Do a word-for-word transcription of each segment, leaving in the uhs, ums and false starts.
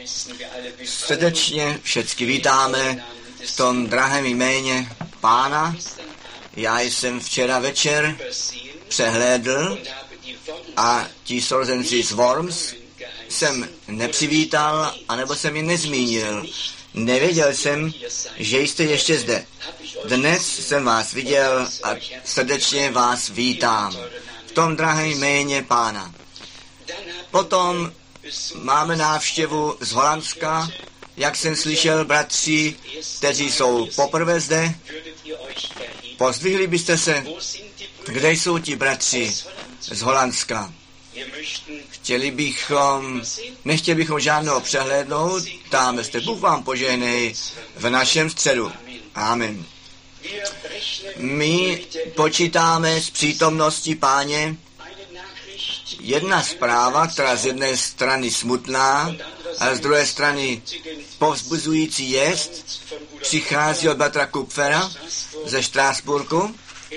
Srdečně všechny vítáme v tom drahém jméně Pána. Já jsem včera večer přehlédl a ti sourozenci z Worms jsem nepřivítal, anebo jsem je nezmínil. Nevěděl jsem, že jste ještě zde. Dnes jsem vás viděl a srdečně vás vítám v tom drahém jméně Pána. Potom máme návštěvu z Holandska, jak jsem slyšel, bratři, kteří jsou poprvé zde. Pozdvihli byste se, kde jsou ti bratři z Holandska. Chtěli bychom, nechtěli bychom žádného přehlédnout, tam jste, Bůh vám požehnej v našem středu. Amen. My počítáme s přítomností Páně. Jedna zpráva, která z jedné strany smutná a z druhé strany povzbuzující jest, přichází od bratra Kupfera ze Štrásburku.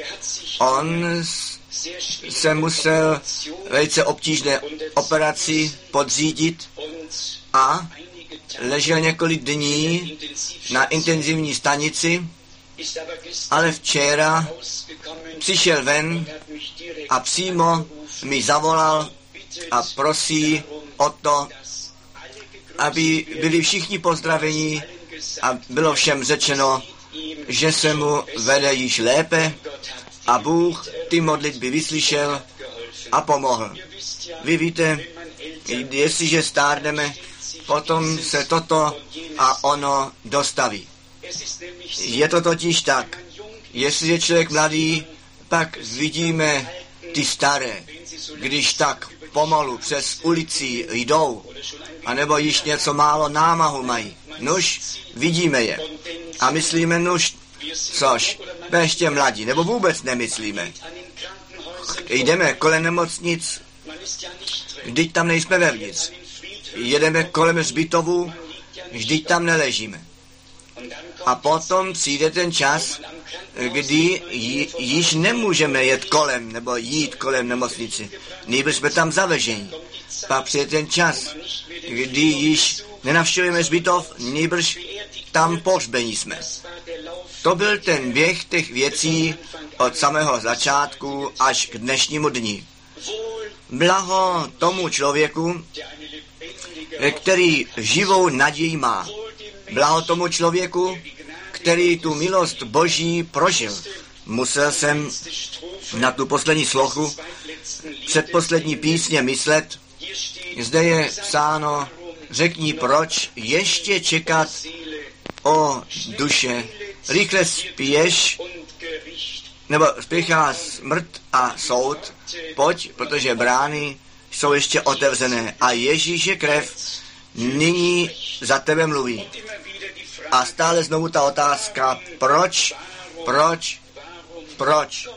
On se musel velice obtížné operaci podřídit a ležel několik dní na intenzivní stanici, ale včera přišel ven a přímo mi zavolal a prosí o to, aby byli všichni pozdraveni a bylo všem řečeno, že se mu vede již lépe a Bůh ty modlitby vyslyšel a pomohl. Vy víte, jestliže stárneme, potom se toto a ono dostaví. Je to totiž tak. Jestli je člověk mladý, pak vidíme ty staré, když tak pomalu přes ulici jdou, anebo již něco málo námahu mají. Nuž, vidíme je. A myslíme, nuž, což, ještě mladí, nebo vůbec nemyslíme. Jdeme kolem nemocnic, vždyť tam nejsme vevnitř. Jedeme kolem hřbitovů, vždyť tam neležíme. A potom přijde ten čas, kdy j- již nemůžeme jet kolem, nebo jít kolem nemocnici. Nýbrž jsme tam zavežení. Pak přijde ten čas, kdy již nenavštěvujeme hřbitov, nýbrž tam pohřbení jsme. To byl ten běh těch věcí od samého začátku až k dnešnímu dni. Blaho tomu člověku, který živou naději má. Blaho tomu člověku, který tu milost Boží prožil. Musel jsem na tu poslední slochu předposlední písně myslet. Zde je psáno, řekni proč ještě čekat o duše. Rychle spěš, nebo spěchá smrt a soud, pojď, protože brány jsou ještě otevřené a Ježíše krev nyní za tebe mluví. A stále znovu ta otázka, proč, proč, proč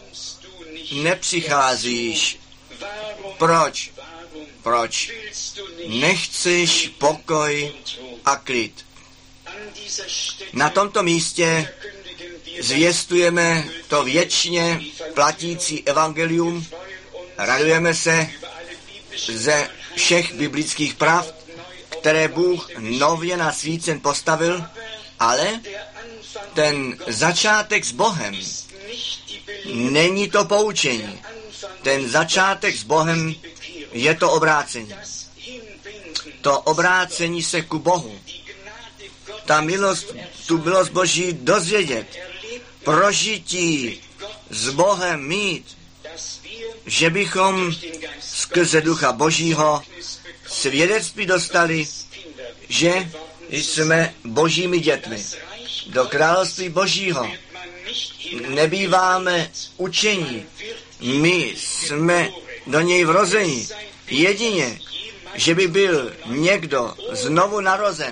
nepřicházíš, proč, proč nechceš pokoj a klid. Na tomto místě zvěstujeme to věčně platící evangelium, radujeme se ze všech biblických pravd, které Bůh nově na svícen postavil, ale ten začátek s Bohem není to poučení. Ten začátek s Bohem je to obrácení. To obrácení se ku Bohu. Ta milost, tu milost Boží dozvědět, prožití s Bohem mít, že bychom skrze Ducha Božího svědectví dostali, že jsme Božími dětmi. Do království Božího nebýváme učení. My jsme do něj vrozeni. Jedině, že by byl někdo znovu narozen.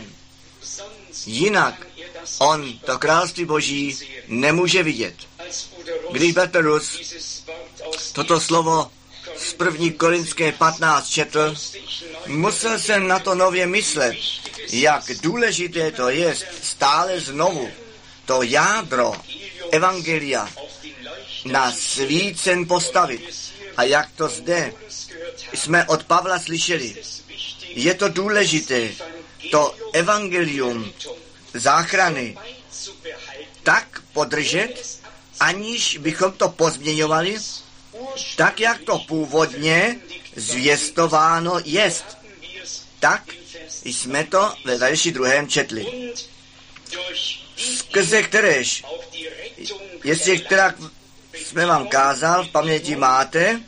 Jinak on to království Boží nemůže vidět. Když bratr Rus toto slovo z první Korinské patnáct četl, musel jsem na to nově myslet, jak důležité to je stále znovu to jádro evangelia na svícen postavit. A jak to zde jsme od Pavla slyšeli, je to důležité, to evangelium záchrany tak podržet, aniž bychom to pozměňovali, tak jak to původně zvěstováno jest. Tak jsme to ve verši druhém četli. Skrze kteréž, jestli která jsme vám kázal, v paměti máte,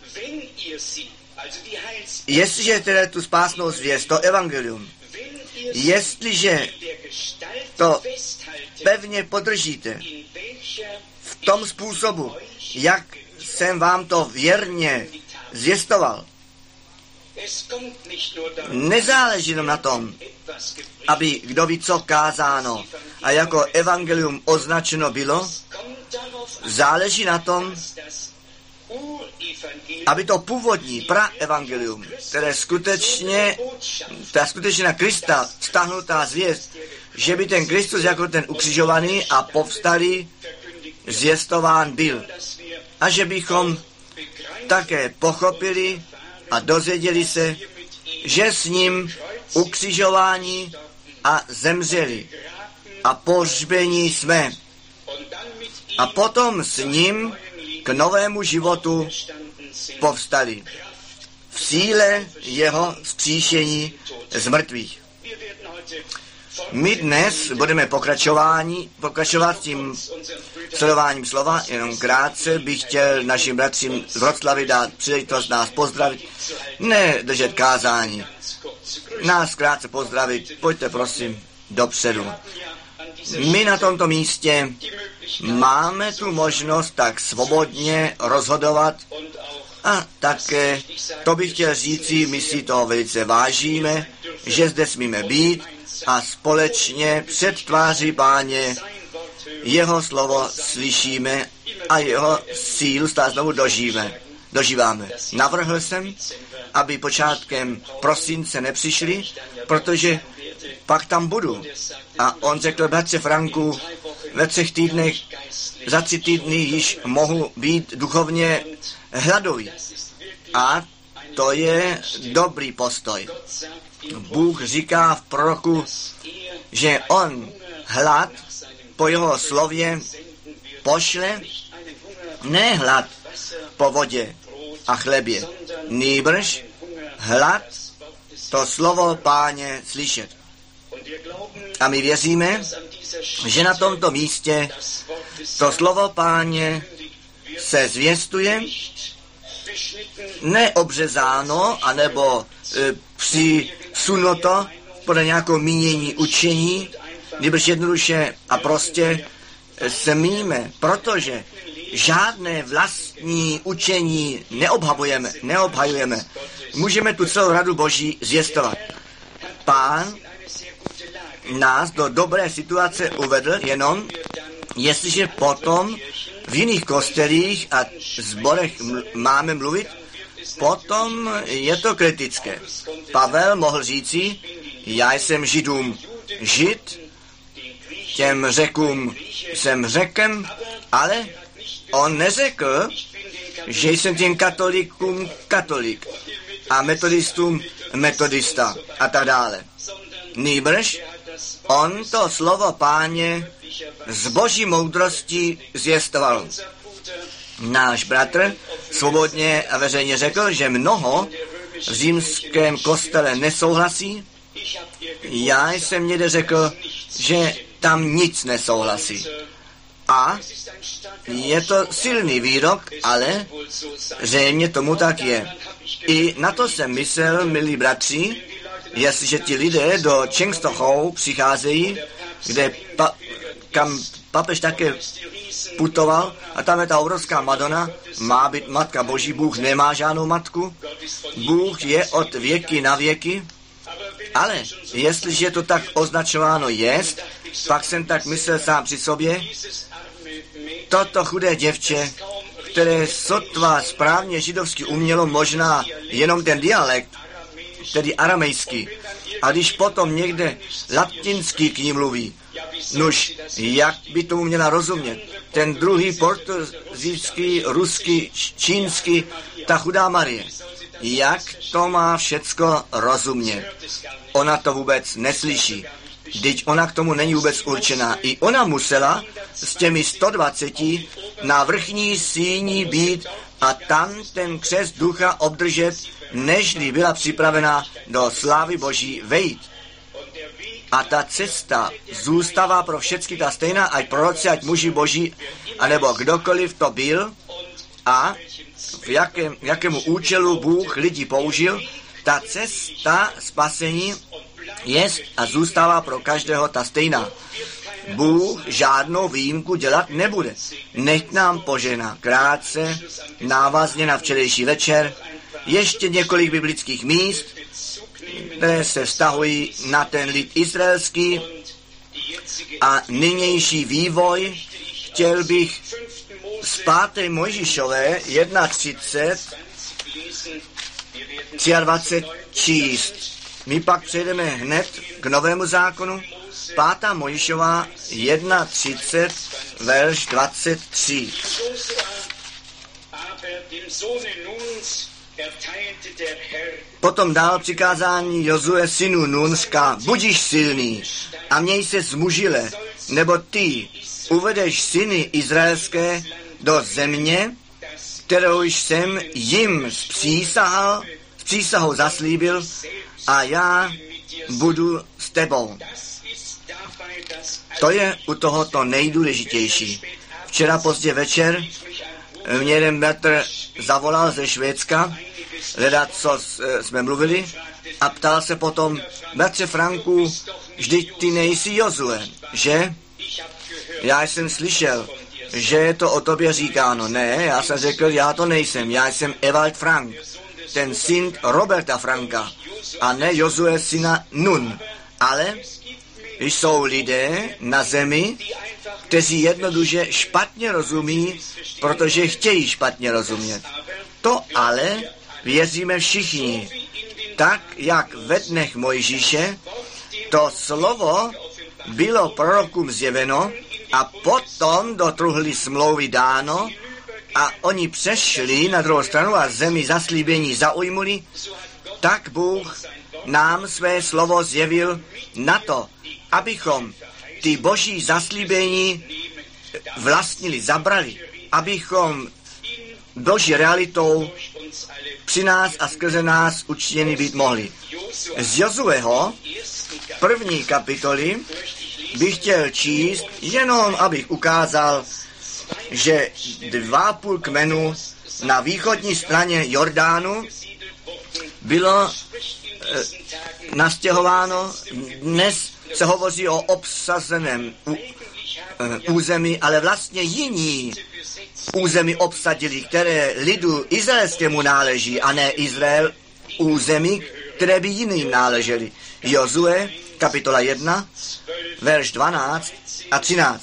jestliže teda tu spásnou zvěst, to evangelium, jestliže to pevně podržíte v tom způsobu, jak jsem vám to věrně zvěstoval, nezáleží jenom na tom, aby kdo ví co kázáno a jako evangelium označeno bylo, záleží na tom, aby to původní praevangelium, které skutečně, ta skutečně na Krista vztahnutá zvěst, že by ten Kristus jako ten ukřižovaný a povstalý zvěstován byl. A že bychom také pochopili a dozvěděli se, že s ním ukřižování a zemřeli a pohřbení jsme. A potom s ním k novému životu povstali v síle jeho vzkříšení z mrtvých. My dnes budeme pokračování, pokračovat tím sledováním slova, jenom krátce bych chtěl našim bratřím z Vroclavy dát příležitost nás pozdravit, ne držet kázání, nás krátce pozdravit, pojďte prosím dopředu. My na tomto místě máme tu možnost tak svobodně rozhodovat a také, to bych chtěl říci, my si to velice vážíme, že zde smíme být a společně před tváří Páně jeho slovo slyšíme a jeho sílu stále znovu dožijeme. dožíváme. Navrhl jsem, aby počátkem prosince nepřišli, protože pak tam budu. A on řekl, bratře Franku, ve třech týdnech, za tři týdny již mohu být duchovně hladový. A to je dobrý postoj. Bůh říká v proroku, že on hlad po jeho slově pošle, ne hlad po vodě a chlebě, nýbrž hlad to slovo Páně slyšet. A my věříme, že na tomto místě to slovo Páně se zvěstuje, neobřezáno, anebo e, přisunuto podle nějakého mínění učení, nebož jednoduše a prostě smíme, protože žádné vlastní učení neobhajujeme, neobhajujeme. Můžeme tu celou radu Boží zvěstovat. Pán nás do dobré situace uvedl jenom, jestliže potom v jiných kostelích a zborech máme mluvit, potom je to kritické. Pavel mohl říci, já jsem Židům Žid, těm Řekům jsem Řekem, ale on neřekl, že jsem těm katolíkům katolik a metodistům metodista a tak dále. Nýbrž on to slovo Páně z boží moudrosti zvěstoval. Náš bratr svobodně a veřejně řekl, že mnoho v římském kostele nesouhlasí. Já jsem někde řekl, že tam nic nesouhlasí. A je to silný výrok, ale zřejmě tomu tak je. I na to jsem myslel, milí bratři, jestliže ti lidé do Częstochow přicházejí, kde pa, kam papež také putoval, a tam je ta obrovská Madonna, má být Matka Boží, Bůh nemá žádnou matku, Bůh je od věky na věky, ale jestliže to tak označováno jest, pak jsem tak myslel sám při sobě, toto chudé děvče, které sotva správně židovsky umělo možná jenom ten dialekt, tedy aramejský, a když potom někde latinsky k ní mluví, nož, jak by tomu měla rozumět? Ten druhý portugálský, ruský, čínský, ta chudá Marie. jak to má všecko rozumět. Ona to vůbec neslyší. Vždyť ona k tomu není vůbec určená. I ona musela s těmi sto dvaceti na vrchní síni být a tam ten křest ducha obdržet, nežli byla připravena do slávy Boží vejít. A ta cesta zůstává pro všechny ta stejná, ať proroci, ať muži Boží, anebo kdokoliv to byl a v jakém, jakému účelu Bůh lidi použil, ta cesta spasení je a zůstává pro každého ta stejná. Bůh žádnou výjimku dělat nebude. Nech nám požehná krátce, návazně na včerejší večer, ještě několik biblických míst, které se vztahují na ten lid izraelský a nynější vývoj. Chtěl bych z páté Mojžíšové třicet jedna, dvacet tři číst. My pak přejdeme hned k Novému zákonu. Pátá Mojžíšová třicet jedna, verš dvacet tři. Potom dal přikázání Jozue synu Nun, říká, budiš silný a měj se zmužile, nebo ty uvedeš syny izraelské do země, kterou jsem jim zpřísahal, s přísahou zaslíbil a já budu s tebou. To je u tohoto nejdůležitější. Včera pozdě večer mě jeden bratr zavolal ze Švédska, hledat, co jsme mluvili, a ptal se potom, bratře Franku, vždyť ty nejsi Jozue, že? Já jsem slyšel, že je to o tobě říkáno. Ne, já jsem řekl, já to nejsem, já jsem Ewald Frank, ten syn Roberta Franka, a ne Jozue syna Nun. Ale jsou lidé na zemi, kteří jednoduše špatně rozumí, protože chtějí špatně rozumět. To ale věříme všichni. Tak, jak ve dnech Mojžíše, to slovo bylo prorokům zjeveno a potom do truhly smlouvy dáno a oni přešli na druhou stranu a zemi zaslíbení zaujmuli, tak Bůh nám své slovo zjevil na to, abychom ty boží zaslíbení vlastnili, zabrali, abychom boží realitou při nás a skrze nás učiněni být mohli. Z Jozueho první kapitoly bych chtěl číst, jenom abych ukázal, že dva půl kmenu na východní straně Jordánu bylo e, nastěhováno. Dnes se hovoří o obsazeném u, e, území, ale vlastně jiní území obsadili, které lidu izraelskému náleží, a ne Izrael území, které by jiným náleželi. Jozue, kapitola jedna, verš dvanáct a třináct.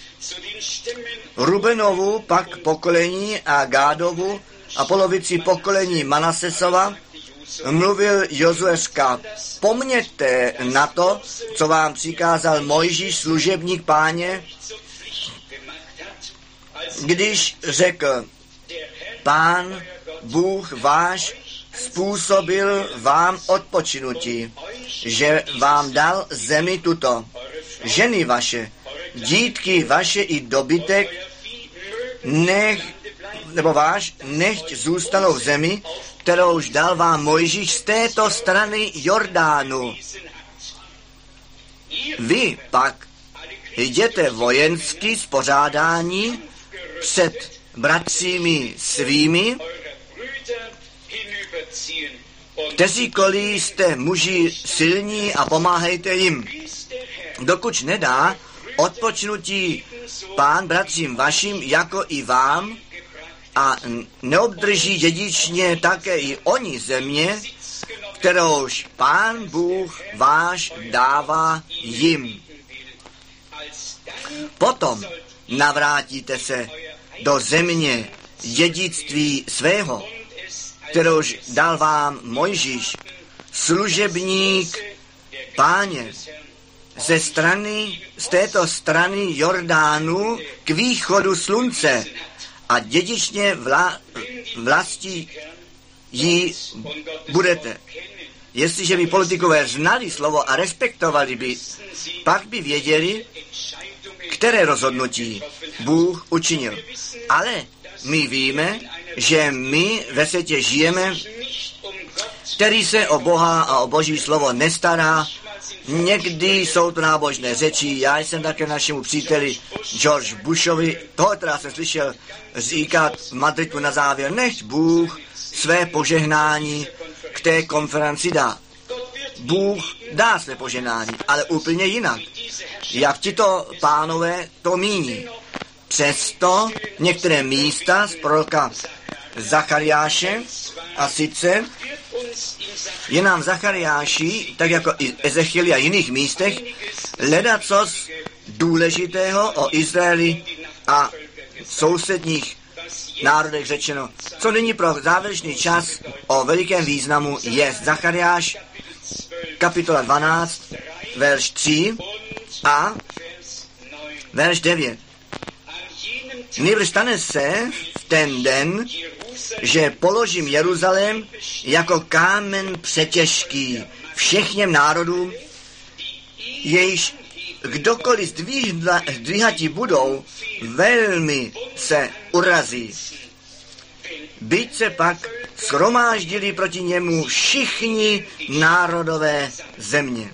Rubenovu pak pokolení a Gádovu a polovici pokolení Manasesova mluvil Jozue, říká, pomněte na to, co vám přikázal Mojžíš, služebník Páně, když řekl, Pán Bůh váš způsobil vám odpočinutí, že vám dal zemi tuto, ženy vaše, dítky vaše i dobytek, nech, nebo váš, nechť zůstanou v zemi, kterou už dal vám Mojžíš z této strany Jordánu. Vy pak jděte vojensky spořádání před bratřími svými, kteříkoliv jste muži silní, a pomáhejte jim, dokud nedá odpočnutí Pán bratřím vašim jako i vám, a neobdrží dědičně také i oni země, kterouž Pán Bůh váš dává jim. Potom navrátíte se do země dědictví svého, kterouž dal vám Mojžíš, služebník Páně, ze strany, z této strany Jordánu k východu slunce, a dědičně vla, vlastí ji budete. Jestliže by politikové znali slovo a respektovali by, pak by věděli, které rozhodnutí Bůh učinil. Ale my víme, že my ve světě žijeme, který se o Boha a o Boží slovo nestará. Někdy jsou to nábožné řeči. Já jsem také našemu příteli George Bushovi, toho teda jsem slyšel říkat v Madridu na závěr, nechť Bůh své požehnání k té konferenci dá. Bůh dá své požehnání, ale úplně jinak. Jak tito pánové to míní. Přesto některé místa z proroka Zachariáše, a sice je nám v Zachariáši, tak jako i Ezechieli a jiných místech, ledacos důležitého o Izraeli a sousedních národech řečeno. Co nyní pro závěrečný čas o velikém významu je Zachariáš, kapitola dvanáct, verš tři a verš devět. Nýbrž stane se v ten den, že položím Jeruzalém jako kámen přetěžký všechněm národům, jejíž kdokoliv zdvíhatí budou, velmi se urazí. Byť se pak shromáždili proti němu všichni národové země.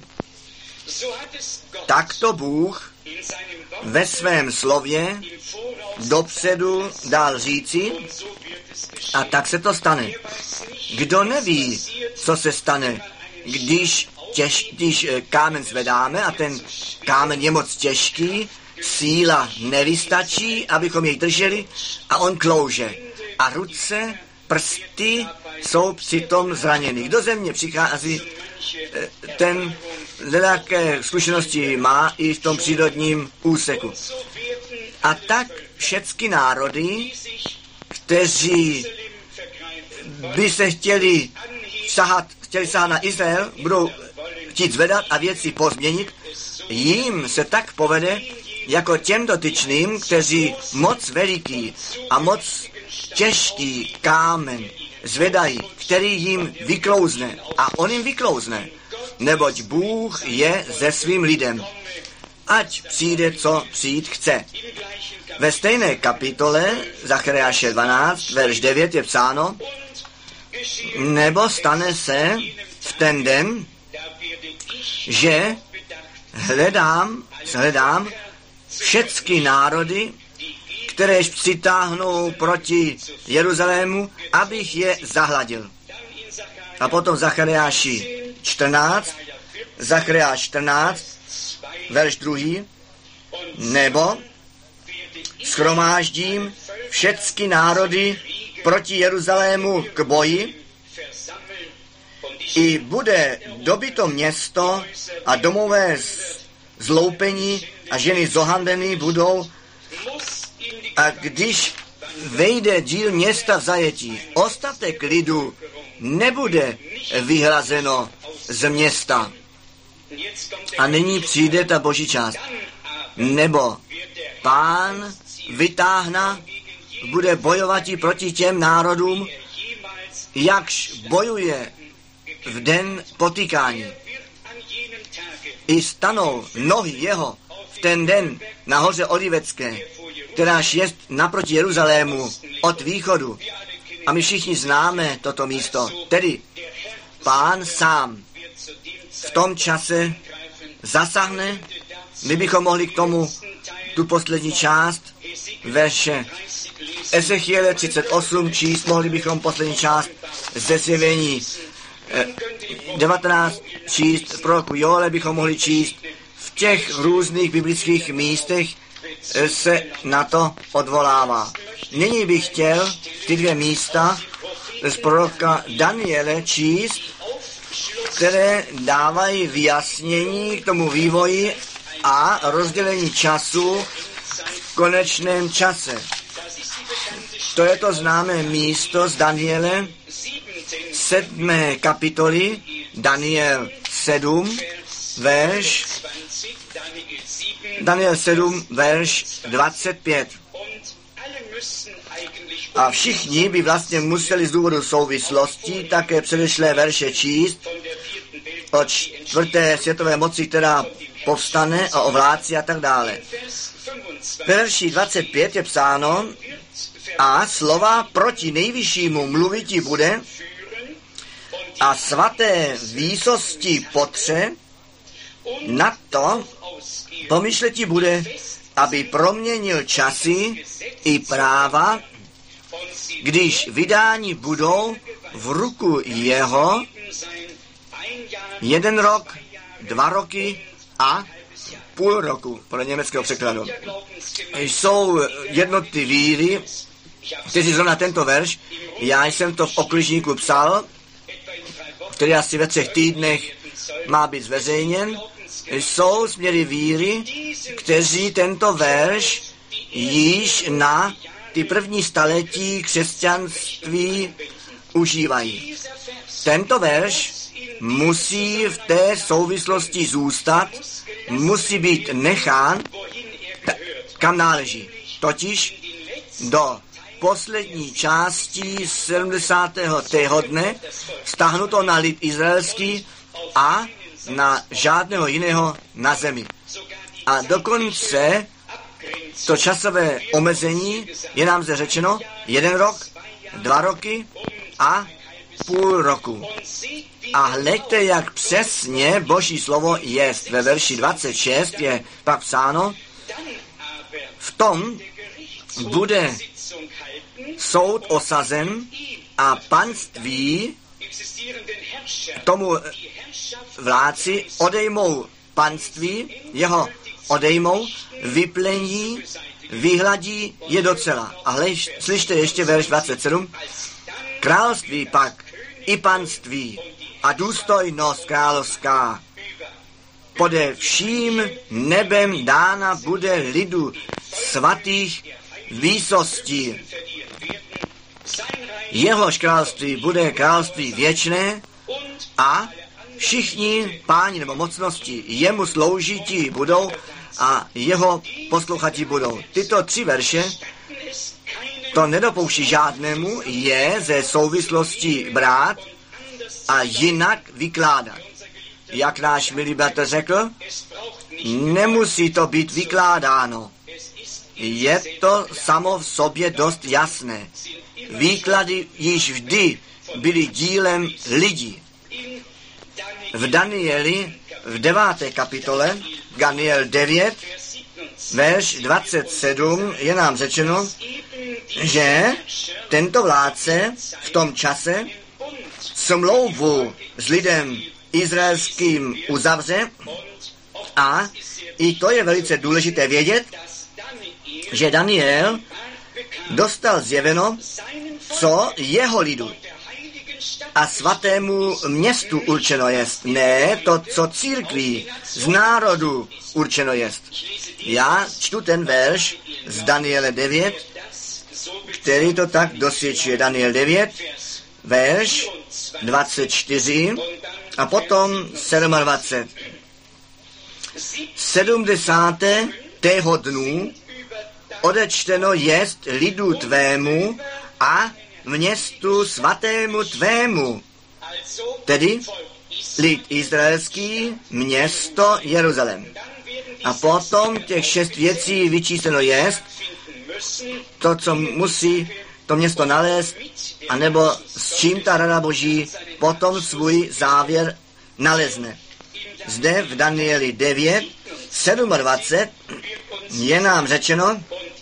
Takto Bůh ve svém slově dopředu dál říci, a tak se to stane. Kdo neví, co se stane, když, těž, když kámen zvedáme a ten kámen je moc těžký, síla nevystačí, abychom jej drželi a on klouže. A ruce, prsty jsou přitom zraněny. Do země přichází, ten nějaké zkušenosti má i v tom přírodním úseku. A tak všechny národy, kteří by se chtěli sahat, chtěli sahat na Izrael, budou chtít zvedat a věci pozměnit, jim se tak povede, jako těm dotyčným, kteří moc veliký a moc těžký kámen zvedají, který jim vyklouzne. A on jim vyklouzne, neboť Bůh je se svým lidem. Ať přijde, co přijít chce. Ve stejné kapitole Zachariáše dvanáct, verš devět je psáno, nebo stane se v ten den, že hledám, hledám všechny národy, kteréž přitáhnou proti Jeruzalému, abych je zahladil. A potom Zachariáši čtrnáct, Zachariáš čtrnáct, verš druhý, nebo shromáždím všechny národy proti Jeruzalému k boji, i bude dobyto město a domové zloupení a ženy zohandený budou, a když vejde díl města v zajetí, ostatek lidu nebude vyhlazeno z města. A nyní přijde ta boží část. Nebo Pán vytáhne, bude bojovat i proti těm národům, jakž bojuje v den potýkání. I stanou nohy jeho v ten den na hoře Olivecké, kteráž je naproti Jeruzalému od východu. A my všichni známe toto místo. Tedy Pán sám v tom čase zasahne. My bychom mohli k tomu tu poslední část verše Ezechiele třicet osm číst, mohli bychom poslední část ze Zjevení devatenáct číst, proroku Joele bychom mohli číst. V těch různých biblických místech se na to odvolává. Nyní bych chtěl ty dvě místa z proroka Daniele číst, které dávají vyjasnění k tomu vývoji a rozdělení času v konečném čase. To je to známé místo z Daniele, sedmé kapitoly, Daniel sedm, verš, Daniel sedm, verš dvacet pět. A všichni by vlastně museli z důvodu souvislosti také předešlé verše číst o čtvrté světové moci, která povstane, a o vládci a tak dále. Ve verši dvacet pět je psáno: a slova proti nejvyššímu mluviti bude a svaté výsosti potře, na to pomyšleti bude, aby proměnil časy i práva, když vydání budou v ruku jeho jeden rok, dva roky a půl roku, podle německého překladu. Jsou jednoty víry, kteří zrovna tento verš, já jsem to v okližníku psal, který asi ve třech týdnech má být zveřejněn. Jsou směry víry, kteří tento verš již na ty první staletí křesťanství užívají. Tento verš musí v té souvislosti zůstat, musí být nechán, kam náleží. Totiž do poslední části sedmdesátého dne vztáhnuto na lid izraelský a na žádného jiného na zemi. A dokonce to časové omezení je nám zde řečeno jeden rok, dva roky a půl roku. A hleďte, jak přesně Boží slovo je. Ve verši dvacet šest je pak psáno: v tom bude soud osazen a panství tomu vládci odejmou panství, jeho odejmou, vyplení, vyhladí je docela. A hled, slyšte ještě verš dvacet sedm. Království pak i panství a důstojnost královská pode vším nebem dána bude lidu svatých výsostí. Jehož království bude království věčné a všichni páni nebo mocnosti jemu sloužití budou a jeho posluchači budou. Tyto tři verše to nedopouští žádnému je ze souvislosti brát a jinak vykládat. Jak náš milý bratr řekl, nemusí to být vykládáno. Je to samo v sobě dost jasné. Výklady již vždy byly dílem lidí. V Danieli, v deváté kapitole, Daniel devět, verš dvacet sedm, je nám řečeno, že tento vládce v tom čase smlouvu s lidem izraelským uzavře a i to je velice důležité vědět, že Daniel dostal zjeveno, co jeho lidu a svatému městu určeno jest. Ne to, co církví z národu určeno jest. Já čtu ten verš z Daniele devět, který to tak dosvědčuje. Daniel devět, verš dvacet čtyři a potom dvacet sedm. Sedmdesáté tého dnu odečteno jest lidu tvému a městu svatému tvému, tedy lid izraelský, město Jeruzalém. A potom těch šest věcí vyčísleno jest, to, co musí to město nalézt, anebo s čím ta rada Boží potom svůj závěr nalezne. Zde v Danieli devět, dvacet sedm je nám řečeno,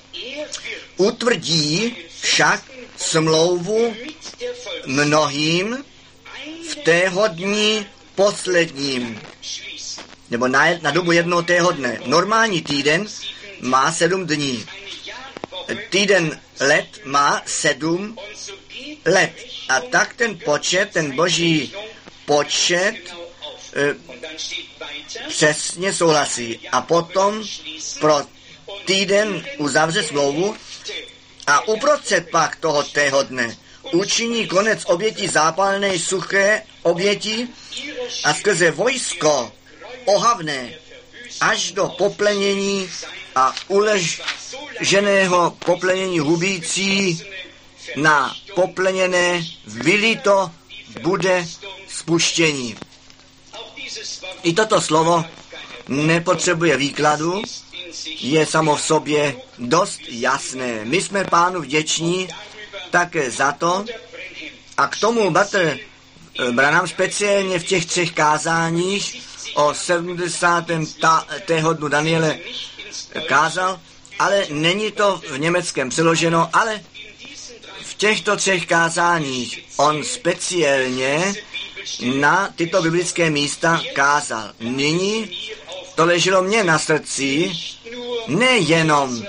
utvrdí však smlouvu mnohým v tého dní posledním, nebo na, na dobu jednoho tého dne. Normální týden má sedm dní. Týden let má sedm let. A tak ten počet, ten boží počet e, přesně souhlasí. A potom pro týden uzavře smlouvu a uprostřed pak toho tého dne učiní konec oběti zápalné suché oběti a skrze vojsko ohavné až do poplenění a uleženého poplenění hubící na popleněné vylito bude spuštění. I toto slovo nepotřebuje výkladu, je samo v sobě dost jasné. My jsme Pánu vděční také za to, a k tomu bratr Branham speciálně v těch třech kázáních o sedmdesátém dnu Daniele kázal, ale není to v německém přeloženo, ale v těchto třech kázáních on speciálně na tyto biblické místa kázal. Nyní to leželo mně na srdci, nejenom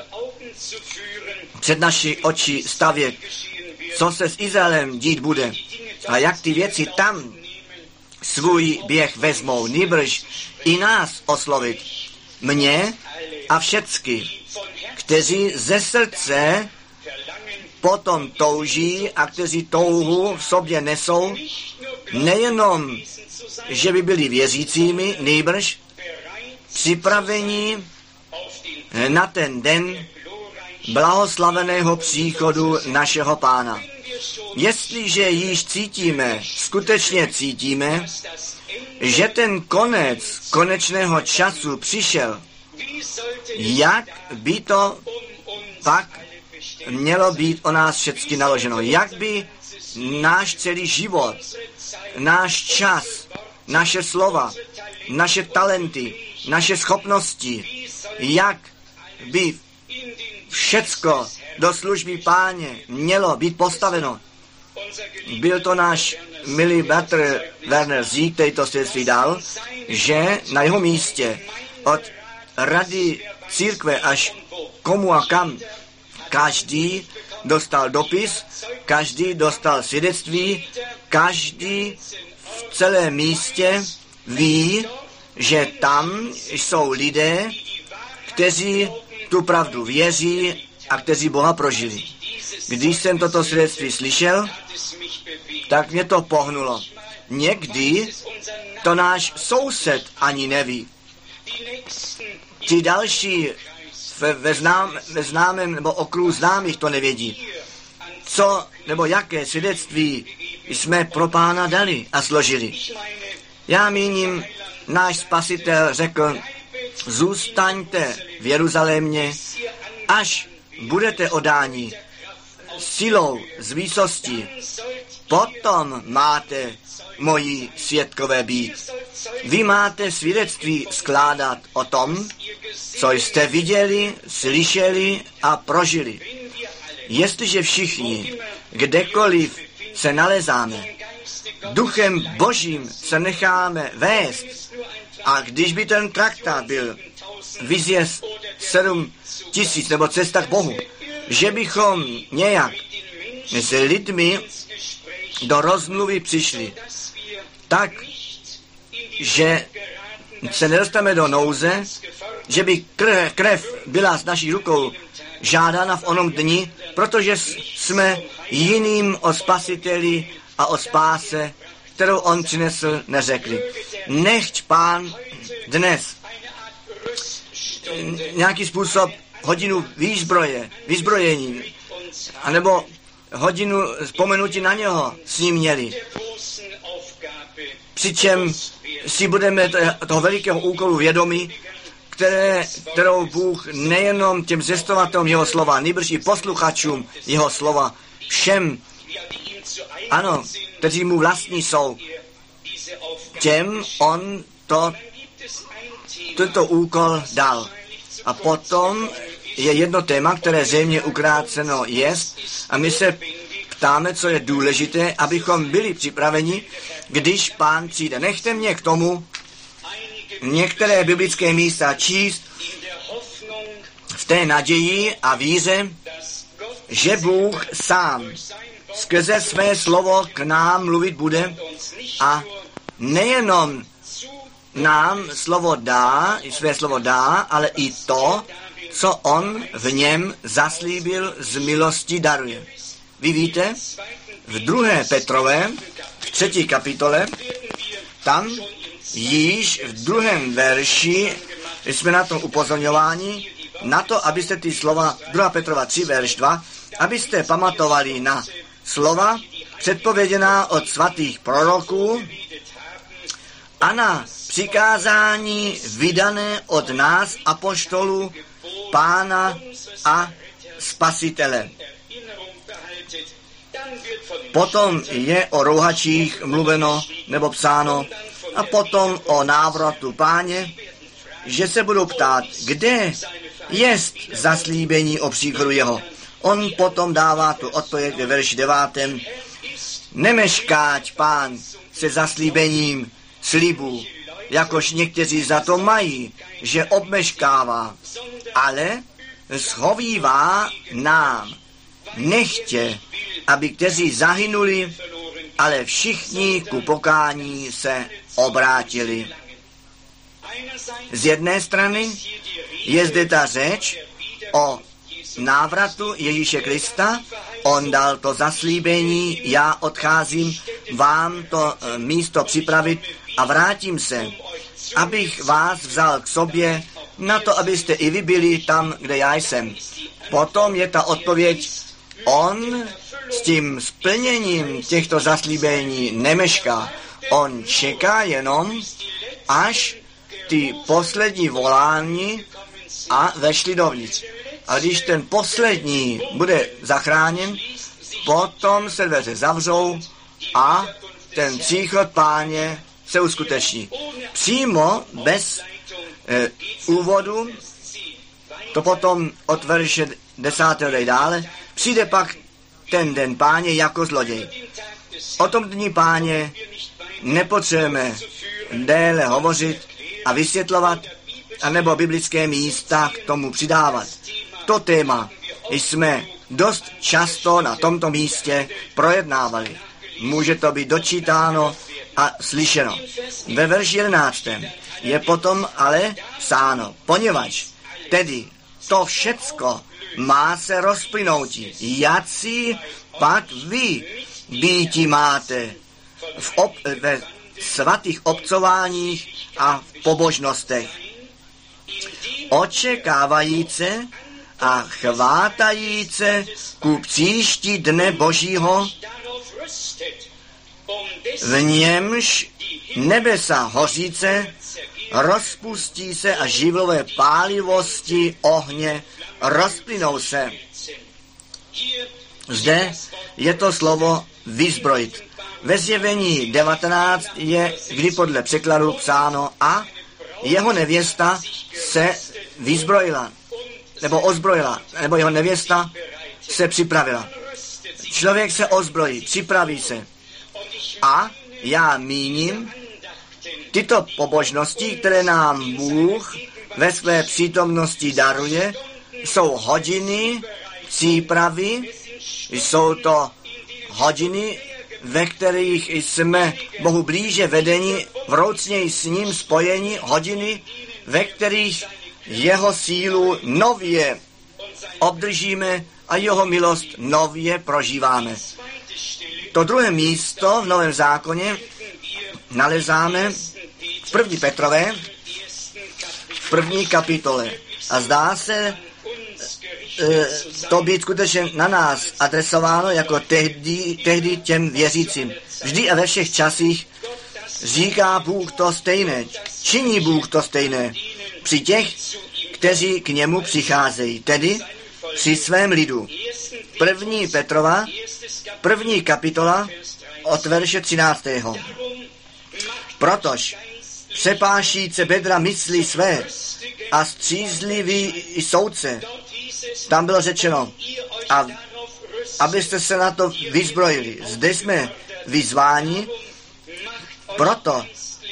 před naši oči stavět, co se s Izraelem dít bude a jak ty věci tam svůj běh vezmou, nýbrž i nás oslovit, mě a všecky, kteří ze srdce potom touží a kteří touhu v sobě nesou, nejenom, že by byli věřícími, nýbrž připraveni na ten den blahoslaveného příchodu našeho Pána. Jestliže již cítíme, skutečně cítíme, že ten konec konečného času přišel, jak by to pak mělo být o nás všechny naloženo? Jak by náš celý život, náš čas, naše slova, naše talenty, naše schopnosti, jak by všecko do služby Páně mělo být postaveno? Byl to náš milý bratr Werner Zík, který to svědectví dal, že na jeho místě od rady církve až komu a kam každý dostal dopis, každý dostal svědectví, každý v celém místě ví, že tam jsou lidé, kteří tu pravdu věří a kteří Boha prožili. Když jsem toto svědectví slyšel, tak mě to pohnulo. Někdy to náš soused ani neví. Ti další ve, ve, znám, ve známém nebo okruhu známých to nevědí. Co nebo jaké svědectví jsme pro Pána dali a složili. Já míním, náš Spasitel řekl, zůstaňte v Jeruzalémě, až budete odáni silou z výsosti, potom máte moji svědkové být. Vy máte svědectví skládat o tom, co jste viděli, slyšeli a prožili. Jestliže všichni, kdekoliv se nalezáme, duchem Božím se necháme vést, a když by ten traktát byl vizie sedm tisíc nebo cesta k Bohu, že bychom nějak s lidmi do rozmluvy přišli, tak, že se nedostaneme do nouze, že by krev, krev byla z naší rukou žádána v onom dni, protože jsme jiným o spasiteli a o spáse, kterou on přinesl, neřekli. Nechť Pán dnes nějaký způsob hodinu výzbroje, výzbrojení, anebo hodinu vzpomenutí na něho s ním měli. Přičem si budeme toho velikého úkolu vědomí, které, kterou Bůh nejenom těm zvěstovatelům jeho slova, nýbrž i posluchačům jeho slova, všem, ano, kteří mu vlastní jsou, těm on to, tento úkol dal. A potom je jedno téma, které zřejmě ukráceno jest, a my se ptáme, co je důležité, abychom byli připraveni, když Pán přijde. Nechte mě k tomu některé biblické místa číst v té naději a víře, že Bůh sám skrze své slovo k nám mluvit bude a nejenom nám slovo dá, své slovo dá, ale i to, co on v něm zaslíbil, z milosti daruje. Vy víte, v druhé Petrové, v třetí kapitole, tam již v druhém verši jsme na tom upozorňováni, na to, abyste ty slova, druhá Petrova tři, verš dva, abyste pamatovali na slova předpověděná od svatých proroků a na přikázání vydané od nás apoštolů, Pána a Spasitele. Potom je o rouhačích mluveno nebo psáno a potom o návratu Páně, že se budou ptát, kde jest zaslíbení o příchodu jeho. On potom dává tu odpověď ve verši devátém. Nemeškáť Pán se zaslíbením slibů, jakož někteří za to mají, že obmeškává, ale schovívá nám. Nechtě, aby kteří zahynuli, ale všichni ku pokání se obrátili. Z jedné strany je zde ta řeč o návratu Ježíše Krista. On dal to zaslíbení, já odcházím vám to místo připravit a vrátím se, abych vás vzal k sobě na to, abyste i vy byli tam, kde já jsem. Potom je ta odpověď, on s tím splněním těchto zaslíbení nemešká. On čeká jenom, až ty poslední volání a vešli dovnitř. A když ten poslední bude zachráněn, potom se dveře zavřou a ten příchod Páně se uskuteční. Přímo bez e, úvodu, to potom od verše desátého dej dále, přijde pak ten den Páně jako zloděj. O tom dní Páně nepotřebujeme déle hovořit a vysvětlovat, anebo biblické místa k tomu přidávat. To téma jsme dost často na tomto místě projednávali. Může to být dočítáno a slyšeno. Ve verši jedenáctém je potom ale psáno, poněvadž tedy to všecko má se rozplynouti, jací pak vy býti máte v ob, ve svatých obcováních a v pobožnostech. Očekávajíce a chvátajíce ku příští dne Božího, v němž nebesa hoříce rozpustí se a živlové pálivosti ohně rozplynou se. Zde je to slovo vyzbrojit. Ve Zjevení devatenáct je kdy podle překladu psáno a jeho nevěsta se vyzbrojila, nebo ozbrojila, nebo jeho nevěsta se připravila. Člověk se ozbrojí, připraví se. A já míním, tyto pobožnosti, které nám Bůh ve své přítomnosti daruje, jsou hodiny přípravy, jsou to hodiny, ve kterých jsme Bohu blíže vedeni, vroucněji s ním spojeni, hodiny, ve kterých jeho sílu nově obdržíme a jeho milost nově prožíváme. To druhé místo v Novém zákoně nalezáme v první Petrové, v první kapitole. A zdá se e, to být skutečně na nás adresováno jako tehdy, tehdy těm věřícím. Vždy a ve všech časích říká Bůh to stejné, činí Bůh to stejné při těch, kteří k němu přicházejí, tedy při svém lidu. První Petrova, první kapitola od verše třináctého. Protož přepášíce bedra mysli své a střízlivý soudce, tam bylo řečeno, a abyste se na to vyzbrojili. Zde jsme vyzváni, proto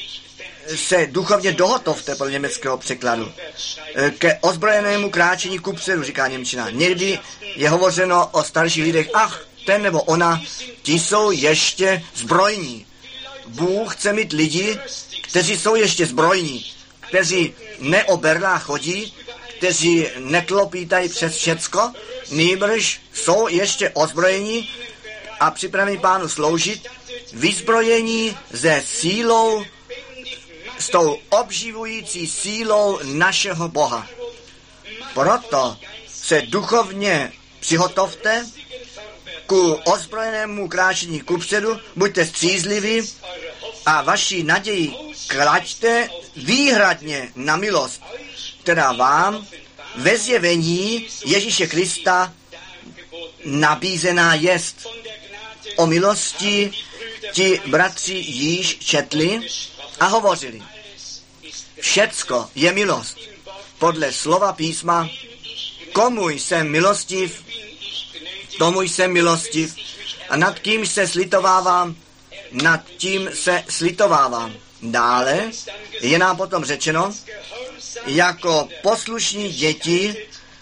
se duchovně dohotovte podle německého překladu ke ozbrojenému kráčení kupředu, říká němčina. Někdy je hovořeno o starších lidech, ach, ten nebo ona, ti jsou ještě zbrojní. Bůh chce mít lidi, kteří jsou ještě zbrojní, kteří ne o berlách chodí, kteří neklopítají přes všecko, nýbrž jsou ještě ozbrojení a připravení Pánu sloužit, vyzbrojení ze sílou, s tou obživující sílou našeho Boha. Proto se duchovně přihotovte ku ozbrojenému kráčení kupředu, buďte střízliví a vaši naději klaďte výhradně na milost, která vám ve zjevení Ježíše Krista nabízená jest. O milosti ti bratři již četli a hovořili. Všecko je milost. Podle slova písma, komu jsem milostiv, tomu jsem milostiv a nad kým se slitovávám, nad tím se slitovávám. Dále je nám potom řečeno, jako poslušní děti,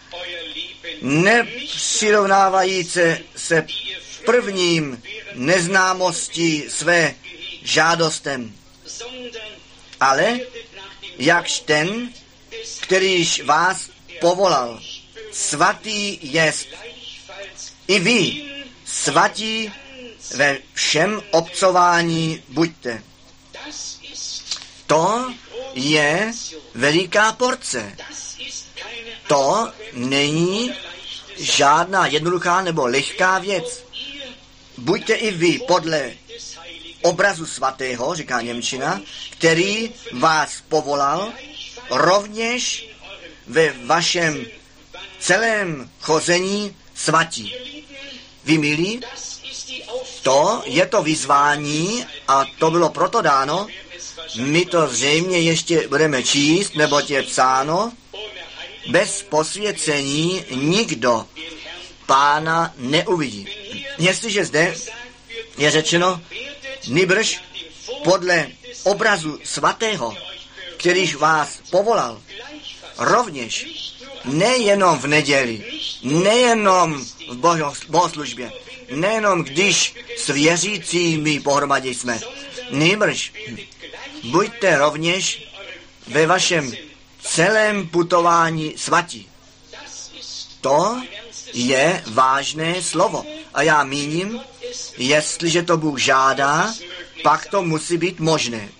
nepřirovnávajíce se prvním neznámosti své žádostem, ale jakž ten, kterýž vás povolal, svatý jest. I vy, svatí, ve všem obcování buďte. To je veliká porce. To není žádná jednoduchá nebo lehká věc. Buďte i vy podle obrazu svatého, říká němčina, který vás povolal, rovněž ve vašem celém chození svatí. Vy milí, to je to vyzvání a to bylo proto dáno. My to zřejmě ještě budeme číst, neboť je psáno, bez posvěcení nikdo Pána neuvidí. Jestliže zde je řečeno, nýbrž podle obrazu svatého, kterýž vás povolal, rovněž nejenom v neděli, nejenom v bohoslužbě, nejenom když s věřícími pohromadě jsme, nýbrž buďte rovněž ve vašem celém putování svatí. To je vážné slovo. A já míním, jestliže to Bůh žádá, pak to musí být možné.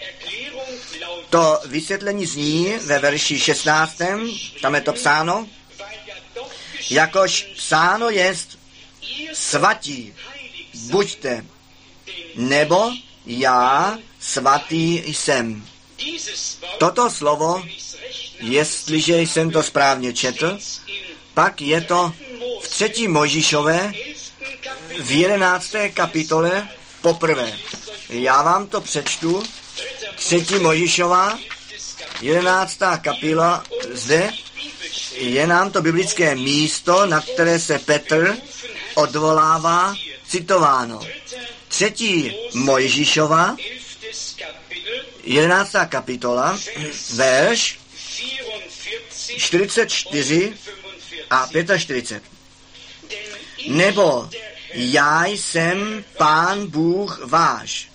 To vysvětlení zní ve verši šestnáctém, tam je to psáno, jakož psáno jest, svatí buďte, nebo já svatý jsem. Toto slovo, jestliže jsem to správně četl, pak je to v třetí Mojžíšové v jedenácté kapitole poprvé. Já vám to přečtu. Třetí Mojžíšova, jedenáctá kapitola, zde je nám to biblické místo, na které se Petr odvolává, citováno. Třetí Mojžíšova, jedenáctá kapitola, verš čtyřicet čtyři a čtyřicet pět. Nebo já jsem Pán Bůh váš.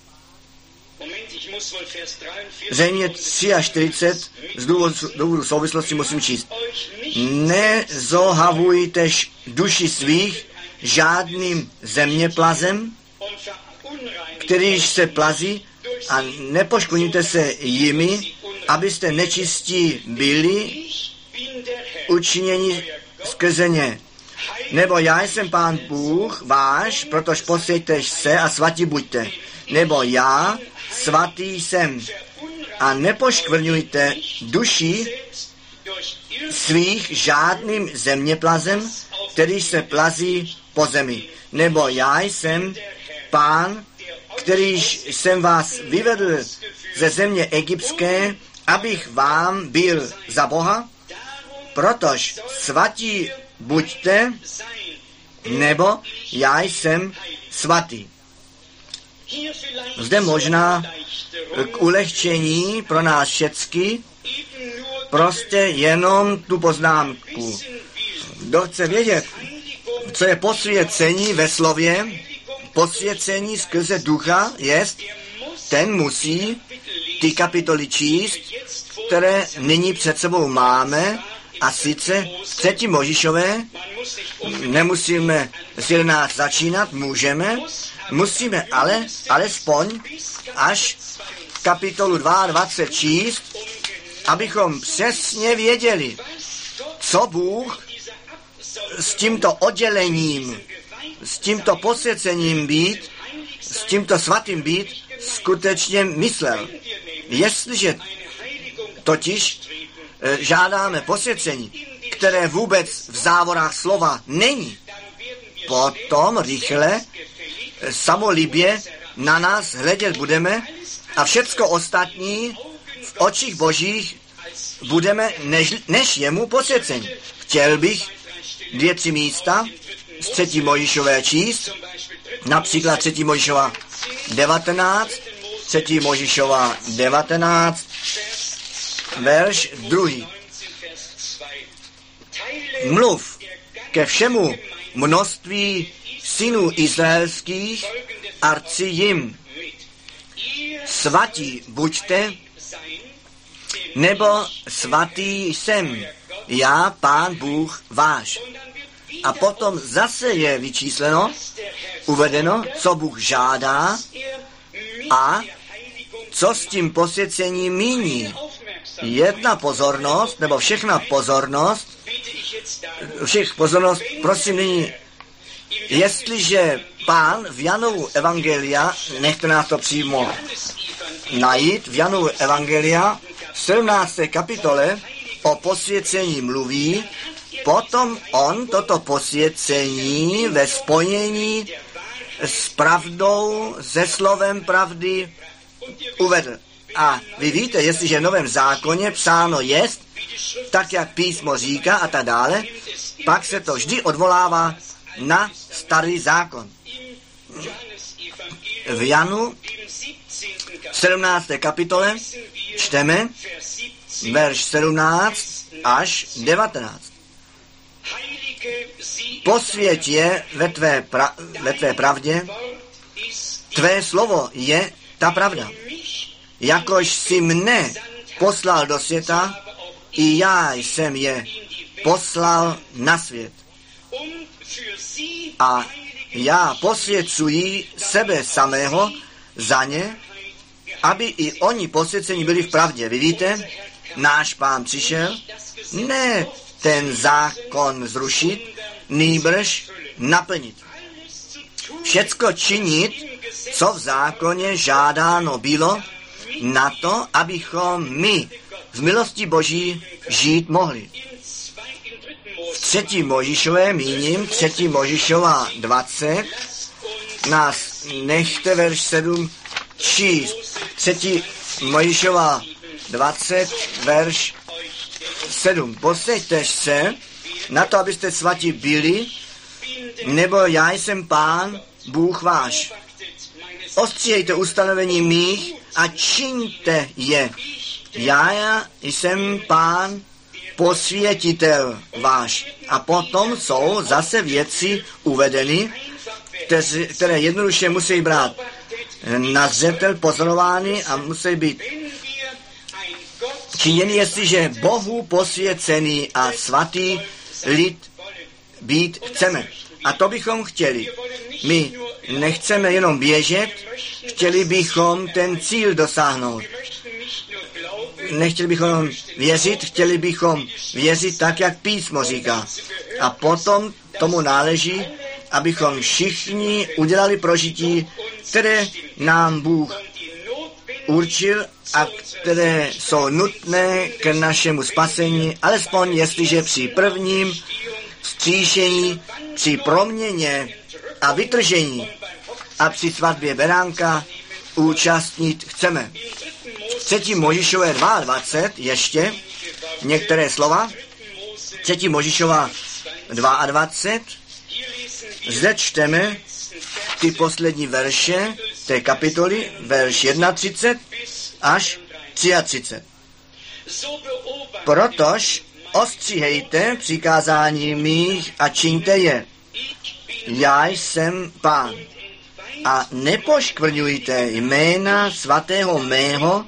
Zřejmě čtyřicet tři z důvodu, důvodu souvislosti musím číst. Nezohavujtež duši svých žádným zeměplazem, kterýž se plazí, a nepoškodíte se jimi, abyste nečistí byli, učiněni skrze ně. Nebo já jsem Pán Bůh váš, protož posvěďtež se a svatí buďte. Nebo já svatý jsem. A nepoškvrňujte duši svých žádným zeměplazem, který se plazí po zemi. Nebo já jsem Pán, kterýž jsem vás vyvedl ze země egyptské, abych vám byl za Boha, protož svatí buďte, nebo já jsem svatý. Zde možná k ulehčení pro nás všecky prostě jenom tu poznámku. Kdo chce vědět, co je posvěcení ve slově, posvěcení skrze ducha jest, ten musí ty kapitoly číst, které nyní před sebou máme, a sice v třetí Mojžíšové. Nemusíme s jedenáct začínat, můžeme, musíme ale alespoň až kapitolu dvacet dva číst, abychom přesně věděli, co Bůh s tímto oddělením, s tímto posvěcením být, s tímto svatým být, skutečně myslel. Jestliže totiž žádáme posvěcení, které vůbec v závorách slova není, potom rychle, samolibě na nás hledět budeme a všecko ostatní v očích božích budeme než, než jemu posvěcení. Chtěl bych dvě, tři místa z třetí Mojžíšové číst, například třetí Mojžíšova devatenáct, třetí Mojžíšova devatenáct, verš druhý. Mluv ke všemu množství synů izraelských a rci jim, svatí buďte, nebo svatý jsem, já, Pán Bůh váš. A potom zase je vyčísleno, uvedeno, co Bůh žádá a co s tím posvěcením míní. Jedna pozornost, nebo všechna pozornost, všech pozornost, prosím nyní, jestliže Pán v Janovu evangelia, nechte nás to přímo najít, v Janovu evangelia v sedmnácté kapitole o posvěcení mluví, potom on toto posvěcení ve spojení s pravdou, se slovem pravdy uvedl. A vy víte, jestliže v Novém zákoně psáno jest, tak jak písmo říká a tak dále, pak se to vždy odvolává na starý zákon. V Janu sedmnácté kapitole čteme verš sedmnáct až devatenáct. Posvěť je ve tvé, pra, ve tvé pravdě, tvé slovo je ta pravda. Jakož jsi mne poslal do světa, i já jsem je poslal na svět. A já posvěcuji sebe samého za ně, aby i oni posvěceni byli v pravdě. Vy víte, náš Pán přišel, ne ten zákon zrušit, nýbrž naplnit. Všecko činit, co v zákoně žádáno bylo, na to, abychom my v milosti Boží žít mohli. V třetí Mojžíšové míním, třetí Mojžíšova dvacet, nás nechte verš sedm číst. Třetí Mojžíšova dvacet, verš sedm. Posaďte se na to, abyste svatí byli, nebo já jsem Pán, Bůh váš. Ostříhejte ustanovení mých a čiňte je. Já jsem Pán, posvětitel váš. A potom jsou zase věci uvedeny, které jednoduše musí brát na zřetel, pozorovány a musí být činěny, jestliže Bohu posvěcený a svatý lid být chceme. A to bychom chtěli. My nechceme jenom běžet, chtěli bychom ten cíl dosáhnout. Nechtěli bychom věřit, chtěli bychom věřit tak, jak písmo říká. A potom tomu náleží, abychom všichni udělali prožití, které nám Bůh určil a které jsou nutné k našemu spasení, alespoň jestliže při prvním vzkříšení, při proměně a vytržení a při svatbě beránka účastnit chceme. V třetí Mojžíšové dvacet dva ještě některé slova. Třetí Mojžíšova dvacet dva. Zde čteme ty poslední verše té kapitoly, verš třicet jedna až třicet tři. Protož ostříhejte přikázání mých a čiňte je. Já jsem Pán. A nepoškvrňujte jména svatého mého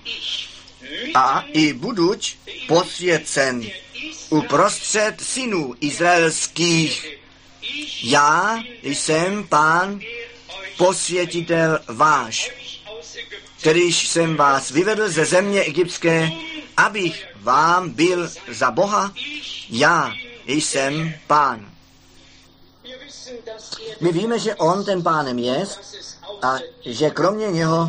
a i buduť posvěcen uprostřed synů izraelských. Já jsem Pán, posvětitel váš, kterýž jsem vás vyvedl ze země egyptské, abych vám byl za Boha. Já jsem Pán. My víme, že on ten pánem je a že kromě něho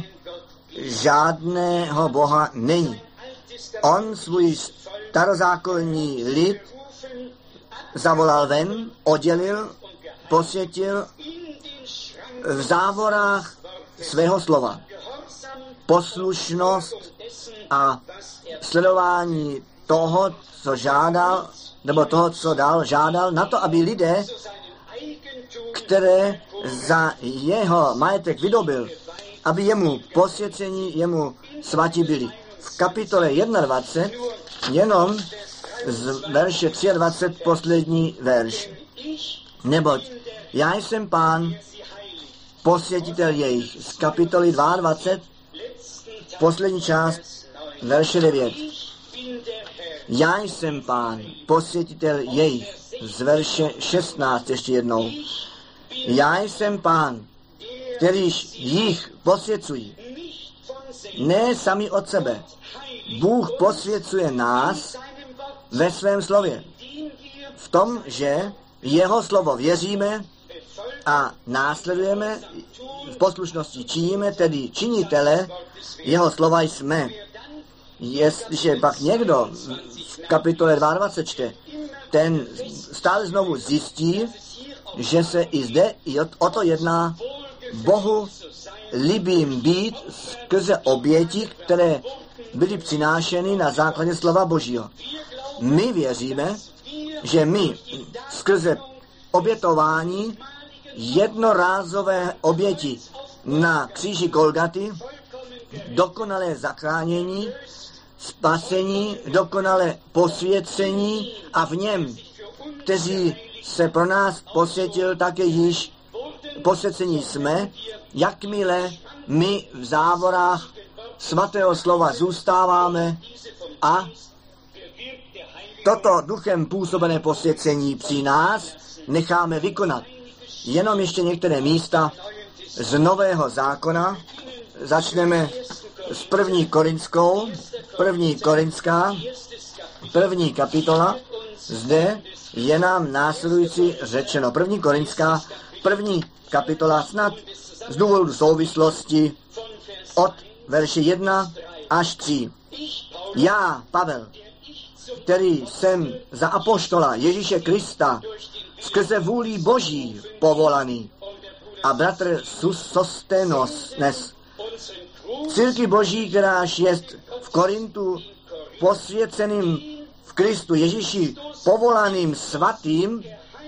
žádného Boha není. On svůj starozákonní lid zavolal ven, oddělil, posvětil v závorách svého slova. Poslušnost a sledování toho, co žádal, nebo toho, co dal, žádal, na to, aby lidé, které za jeho majetek vydobil, aby jemu posvěcení, jemu svatí byli. V kapitole dvacet jedna, jenom z verše dvacet tři poslední verš. Neboť já jsem Pán, posvětitel jejich. Z kapitoly dvacet dva, poslední část, verše devět. Já jsem Pán, posvětitel jejich. Z verše šestnáct ještě jednou. Já jsem Pán, kterýž jich posvěcují. Ne sami od sebe. Bůh posvěcuje nás ve svém slově. V tom, že jeho slovo věříme a následujeme, v poslušnosti činíme, tedy činitele jeho slova jsme. Jestliže pak někdo v kapitole dvacet dva čte, ten stále znovu zjistí, že se i zde i o to jedná Bohu libým být skrze oběti, které byly přinášeny na základě slova Božího. My věříme, že my skrze obětování jednorázové oběti na kříži Golgaty, dokonalé zachránění, spasení, dokonalé posvěcení a v něm, kteří se pro nás posvětil, také již posvěcení jsme, jakmile my v závorách svatého slova zůstáváme a toto duchem působené posvěcení při nás necháme vykonat. Jenom ještě některé místa z Nového zákona. Začneme s první Korinskou, první Korinská, první kapitola. Zde je nám následující řečeno. První Korinská, první kapitola, snad z důvodu souvislosti od verše jedna až tři. Já, Pavel, který jsem za apoštola Ježíše Krista skrze vůli Boží povolaný, a bratr Sostenos, církvi Boží, kteráž jest v Korintu posvěceným v Kristu Ježíši povolaným svatým,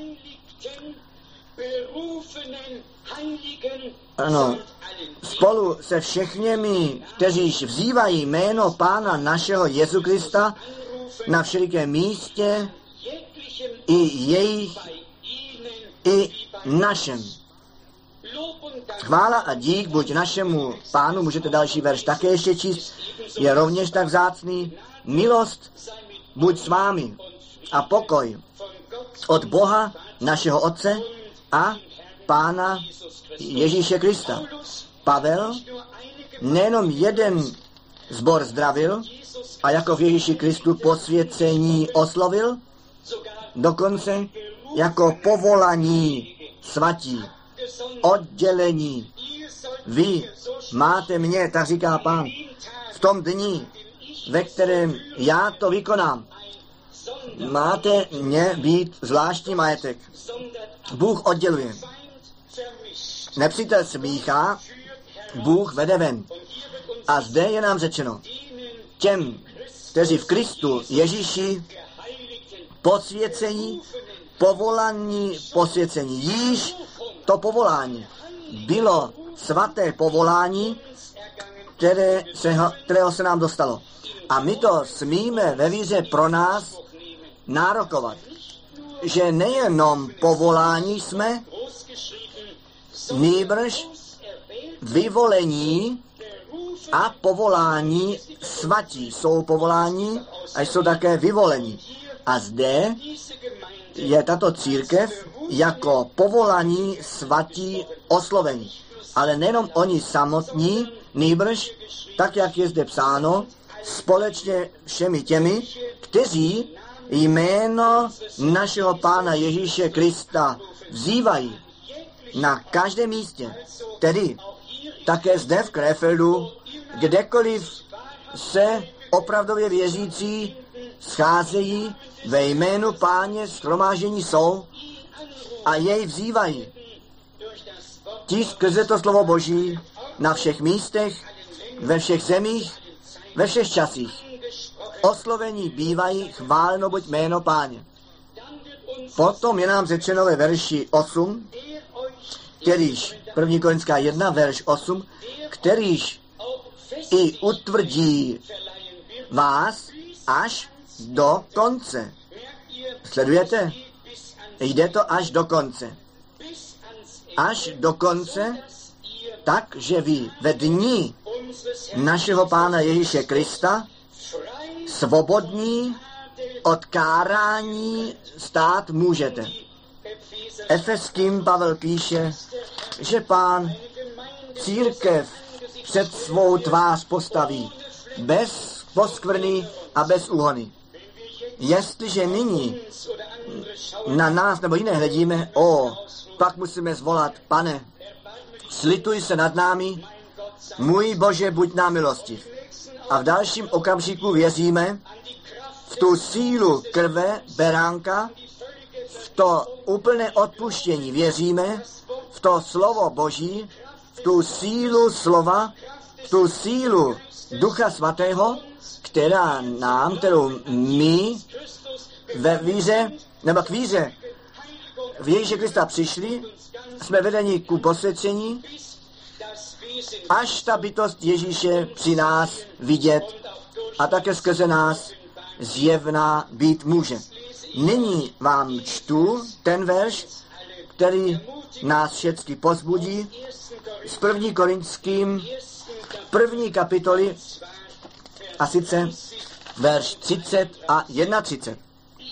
ano, spolu se všechněmi, kteříž vzývají jméno Pána našeho Jezu Krista na všelikém místě, i jejich, i našem. Chvála a dík buď našemu Pánu, můžete další verš také ještě číst, je rovněž tak vzácný. Milost buď s vámi a pokoj od Boha našeho Otce a Pána Ježíše Krista. Pavel nejenom jeden sbor zdravil a jako v Ježíši Kristu posvěcení oslovil, dokonce jako povolaní svatí, oddělení. Vy máte mě, tak říká Pán, v tom dni, ve kterém já to vykonám, máte mě být zvláštní majetek. Bůh odděluje. Nepřítel smíchá, Bůh vede ven. A zde je nám řečeno, těm, kteří v Kristu Ježíši posvěcení, povolaní posvěcení. Již to povolání bylo svaté povolání, které se, kterého se nám dostalo. A my to smíme ve víře pro nás nárokovat, že nejenom povolání jsme, nýbrž vyvolení a povolání svatí jsou povolání a jsou také vyvolení. A zde je tato církev jako povolání svatí oslovení. Ale nejenom oni samotní, nýbrž, tak jak je zde psáno, společně všemi těmi, kteří jméno našeho Pána Ježíše Krista vzývají na každém místě, tedy také zde v Krefeldu, kdekoliv se opravdově věřící scházejí ve jménu Páně, shromáždění jsou a jej vzývají. Ti skrze to slovo Boží na všech místech, ve všech zemích, ve všech časích. Oslovení bývají, chváleno buď jméno Páně. Potom je nám řečeno ve verši osm, kterýž, první Korintská jedna, verš osm, kterýž i utvrdí vás až do konce. Sledujete? Jde to až do konce. Až do konce, tak, že vy ve dní našeho Pána Ježíše Krista svobodní od kárání stát můžete. Efeským Pavel píše, že Pán církev před svou tvář postaví bez poskvrny a bez úhony. Jestliže nyní na nás nebo jiné hledíme, o, pak musíme zvolat, Pane, slituj se nad námi, můj Bože, buď nám milostiv. A v dalším okamžiku věříme v tu sílu krve beránka, v to úplné odpuštění. Věříme v to slovo Boží, v tu sílu slova, v tu sílu Ducha Svatého, která nám, kterou my ve víře, nebo k víře v Ježíše Krista přišli, jsme vedeni ku posvěcení, až ta bytost Ježíše při nás vidět a také skrze nás zjevná být může. Nyní vám čtu ten verš, který nás všechny pozbudí z první Korinským první kapitoly, a sice verš třicet a třicet jedna.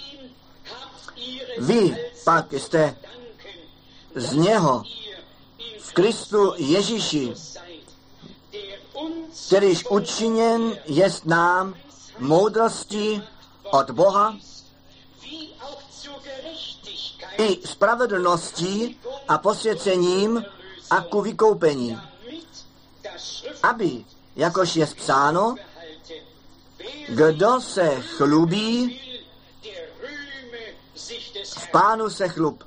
Vy pak jste z něho v Kristu Ježíši, kterýž učiněn jest nám moudrosti od Boha i spravedlností a posvěcením a ku vykoupení, aby, jakož je psáno, kdo se chlubí, v Pánu se chlub.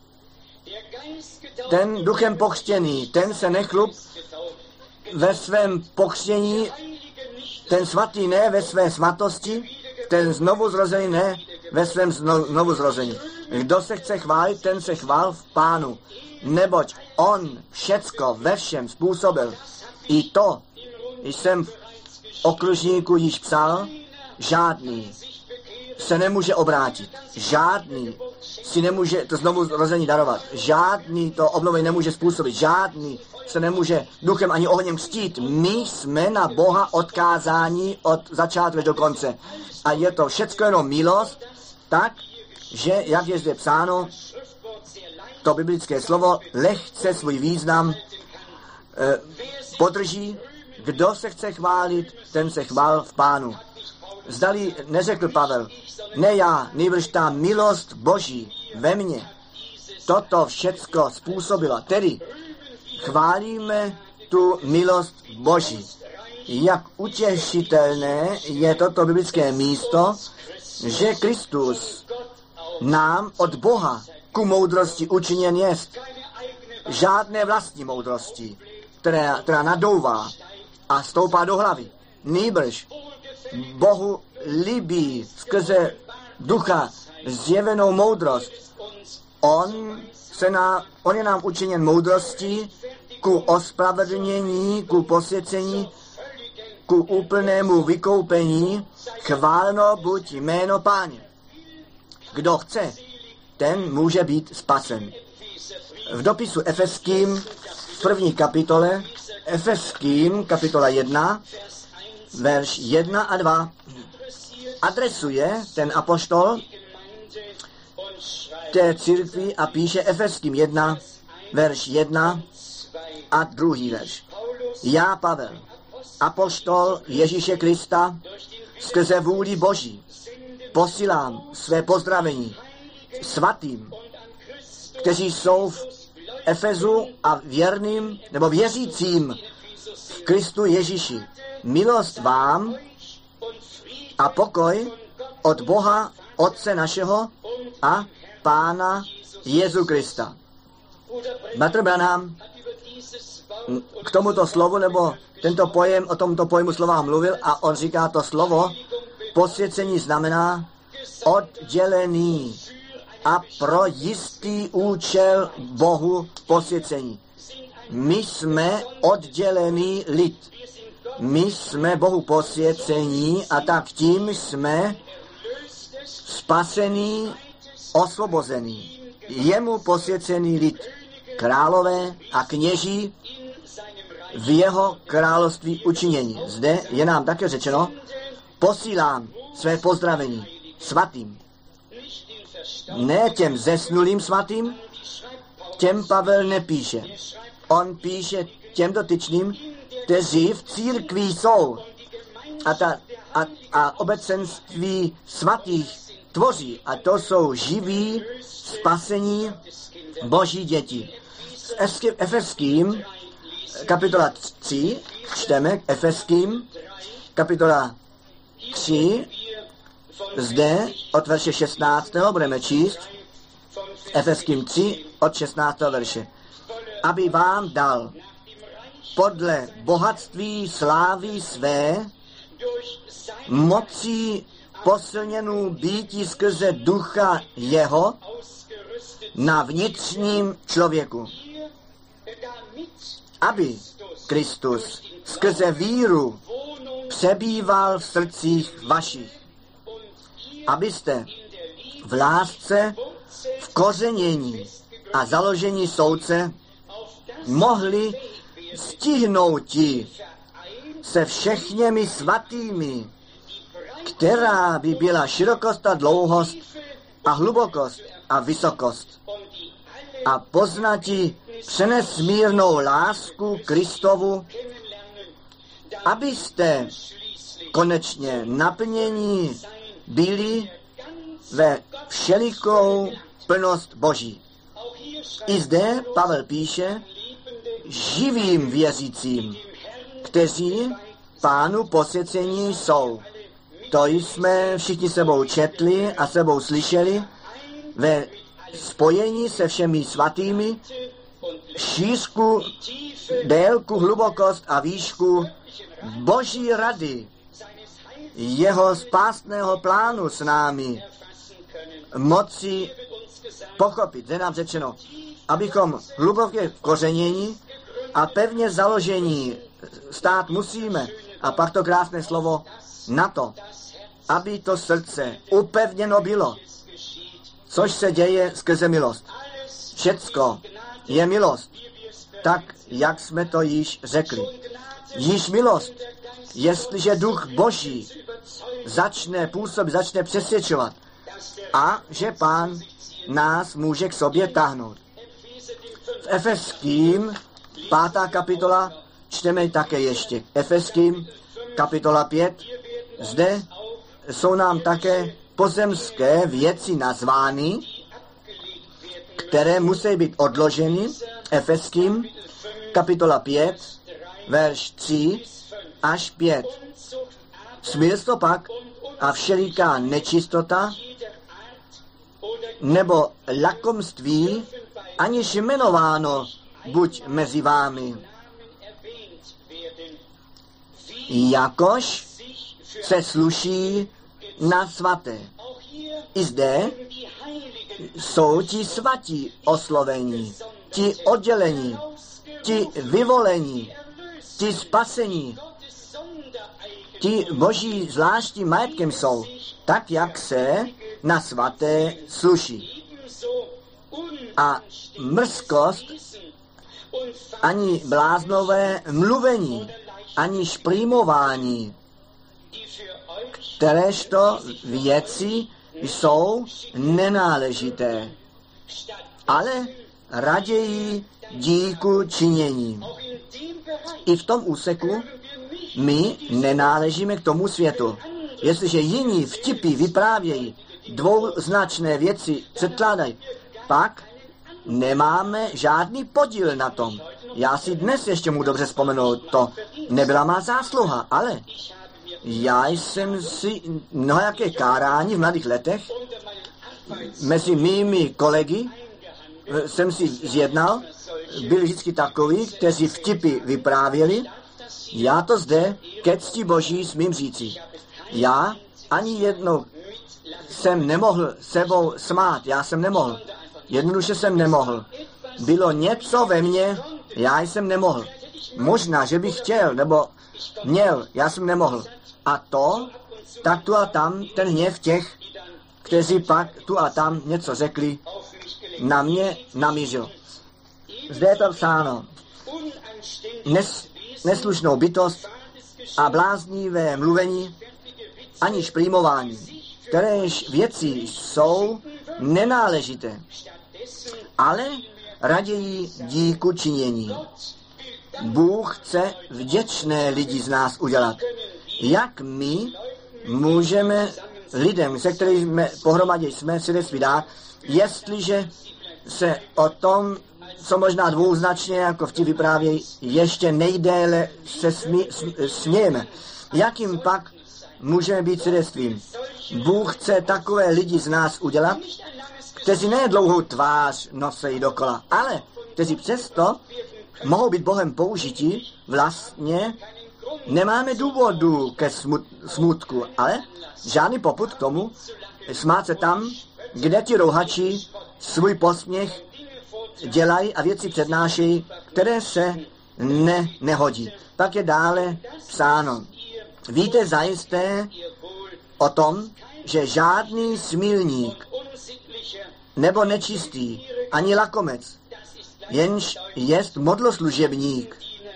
Ten duchem pokřtěný, ten se nechlup ve svém pokřtění, ten svatý ne ve své svatosti, ten znovu zrozený ne ve svém znovu zrození. Kdo se chce chválit, ten se chvál v Pánu, neboť on všecko ve všem způsobil. I to jsem v okružníku již psal, žádný se nemůže obrátit, žádný si nemůže to znovu zrození darovat, žádný to obnovení nemůže způsobit, žádný se nemůže duchem ani ohněm křtít. My jsme na Boha odkázáni od začátku do konce. A je to všecko jenom milost, tak, že, jak je zde psáno, to biblické slovo lehce svůj význam eh, podrží. Kdo se chce chválit, ten se chvál v Pánu. Zdali neřekl Pavel, ne já, nejbrž ta milost Boží ve mně toto všecko způsobila. Tedy chválíme tu milost Boží. Jak utěšitelné je toto biblické místo, že Kristus nám od Boha ku moudrosti učiněn jest. Žádné vlastní moudrosti, která, která nadouvá a stoupá do hlavy. Nýbrž Bohu líbí skrze ducha zjevenou moudrost. On, se na, on je nám učiněn moudrostí ku ospravedlnění, ku posvěcení, ku úplnému vykoupení. Chváleno buď jméno Páně. Kdo chce, ten může být spasen. V dopisu Efeským v první kapitole, Efeským kapitola jedna, verš jedna a dva, adresuje ten apoštol té církvi a píše Efeským jedna, verš jedna a druhý verš. Já, Pavel, apoštol Ježíše Krista, skrze vůli Boží, posílám své pozdravení svatým kteří jsou v Efezu a věrným nebo věřícím v Kristu Ježíši. Milost vám a pokoj od Boha, Otce našeho a Pána Jezu Krista. Bratr Branham k tomuto slovu, nebo tento pojem, o tomto pojmu slova mluvil a on říká, to slovo posvěcení znamená oddělený a pro jistý účel Bohu posvěcení. My jsme oddělený lid. My jsme Bohu posvěcení a tak tím jsme spasený, osvobozený. Jemu posvěcený lid. Králové a kněží v jeho království učinění. Zde je nám také řečeno, posílám své pozdravení svatým. Ne těm zesnulým svatým, těm Pavel nepíše. On píše těm dotyčným, kteří v církvi jsou a, ta, a, a obecenství svatých tvoří. A to jsou živí, spasení Boží děti. S Efeským kapitola tři, čteme Efeským kapitola tři, zde od verše šestnáctého budeme číst, Efeským tři od šestnáctého verše. Aby vám dal podle bohatství slávy své mocí posilněnou býtí skrze ducha jeho na vnitřním člověku. Aby Kristus skrze víru přebýval v srdcích vašich. Abyste v lásce, v kořenění a založení soudce mohli stihnouti se všechněmi svatými, která by byla širokost a dlouhost a hlubokost a vysokost a poznati přenesmírnou lásku Kristovu, abyste konečně naplnění byli ve všelikou plnost Boží. I zde Pavel píše živým věřícím, kteří Pánu posvěcení jsou. To jsme všichni sebou četli a sebou slyšeli ve spojení se všemi svatými, šířku, délku, hlubokost a výšku Boží rady, jeho spásného plánu s námi moci pochopit. Zde nám řečeno, abychom hluboké kořenění a pevně založení stát musíme. A pak to krásné slovo na to, aby to srdce upevněno bylo, což se děje skrze milost. Všecko je milost, tak, jak jsme to již řekli. Již milost, jestliže duch Boží začne působit, začne přesvědčovat a že Pán nás může k sobě táhnout. V Efeským, pátá kapitola, čteme také ještě. Efeským, kapitola pět, zde jsou nám také pozemské věci nazvány, které musí být odloženy. Efeským, kapitola pět, verš tři až pět. Smilstvo pak a všeliká nečistota nebo lakomství, aniž jmenováno buď mezi vámi. Jakož se sluší na svaté. I zde jsou ti svatí oslovení, ti oddělení, ti vyvolení, ti spasení, ti Boží zvláštním majetkem jsou, tak jak se na svaté sluší. A mrzkost, ani bláznové mluvení, ani šprýmování, kteréžto věci jsou nenáležité, ale raději díku činění. I v tom úseku my nenáležíme k tomu světu. Jestliže jiní vtipy vyprávějí, dvouznačné věci předkládají, pak nemáme žádný podíl na tom. Já si dnes ještě mu dobře vzpomenu, to nebyla má zásluha, ale já jsem si mnohajaké kárání v mladých letech mezi mými kolegy jsem si zjednal, byli vždycky takoví, kteří vtipy vyprávěli. Já to zde ke cti Boží smím říci. Já ani jednou jsem nemohl sebou smát, já jsem nemohl. Jednoduše jsem nemohl. Bylo něco ve mně, já jsem nemohl. Možná, že bych chtěl, nebo měl, já jsem nemohl. A to, tak tu a tam, ten hněv těch, kteří pak tu a tam něco řekli, na mě namířil. Zde je to psáno. Nes, neslušnou bytost a bláznivé mluvení, aniž plýmování, kteréž věci jsou nenáležité, ale raději díku činění. Bůh chce vděčné lidi z nás udělat. Jak my můžeme lidem, se kterými pohromadě jsme, svědectví dát, jestliže se o tom, co možná dvouznačně, jako vtip vyprávějí, ještě nejdéle se smí, smějeme. Jakým pak můžeme být svědectvím? Bůh chce takové lidi z nás udělat, kteří ne dlouhou tvář nosejí dokola, ale kteří přesto mohou být Bohem použiti, vlastně nemáme důvodu ke smut, smutku, ale žádný popud k tomu, smát se tam, kde ti rouhači svůj posměch dělají a věci přednášejí, které se ne, nehodí. Pak je dále psáno. Víte zajisté o tom, že žádný smilník nebo nečistý, ani lakomec, jenž jest modloslužebník,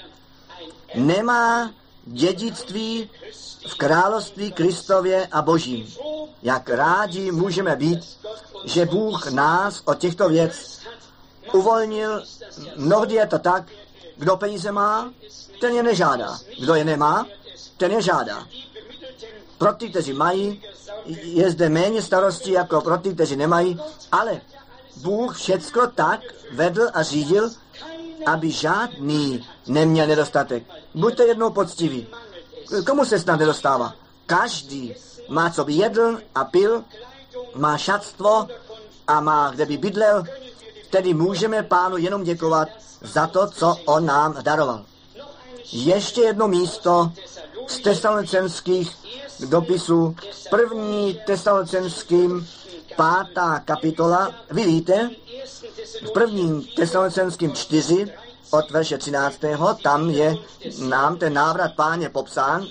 nemá dědictví v království Kristově a Božím. Jak rádi můžeme být, že Bůh nás od těchto věc uvolnil. Mnohdy je to tak, kdo peníze má, ten je nežádá. Kdo je nemá, ten je žádá. Pro ty, kteří mají, je zde méně starostí jako pro ty, kteří nemají, ale Bůh všecko tak vedl a řídil, aby žádný neměl nedostatek. Buďte jednou poctiví. Komu se snad nedostává? Každý má, co by jedl a pil, má šatstvo a má, kde by bydlel, tedy můžeme Pánu jenom děkovat za to, co on nám daroval. Ještě jedno místo z tesalonicenských dopisů, první tesalonicenským pátá kapitola. Vy víte, v prvním tesalonicenským čtyři od verše třináctého tam je nám ten návrat Páně popsán,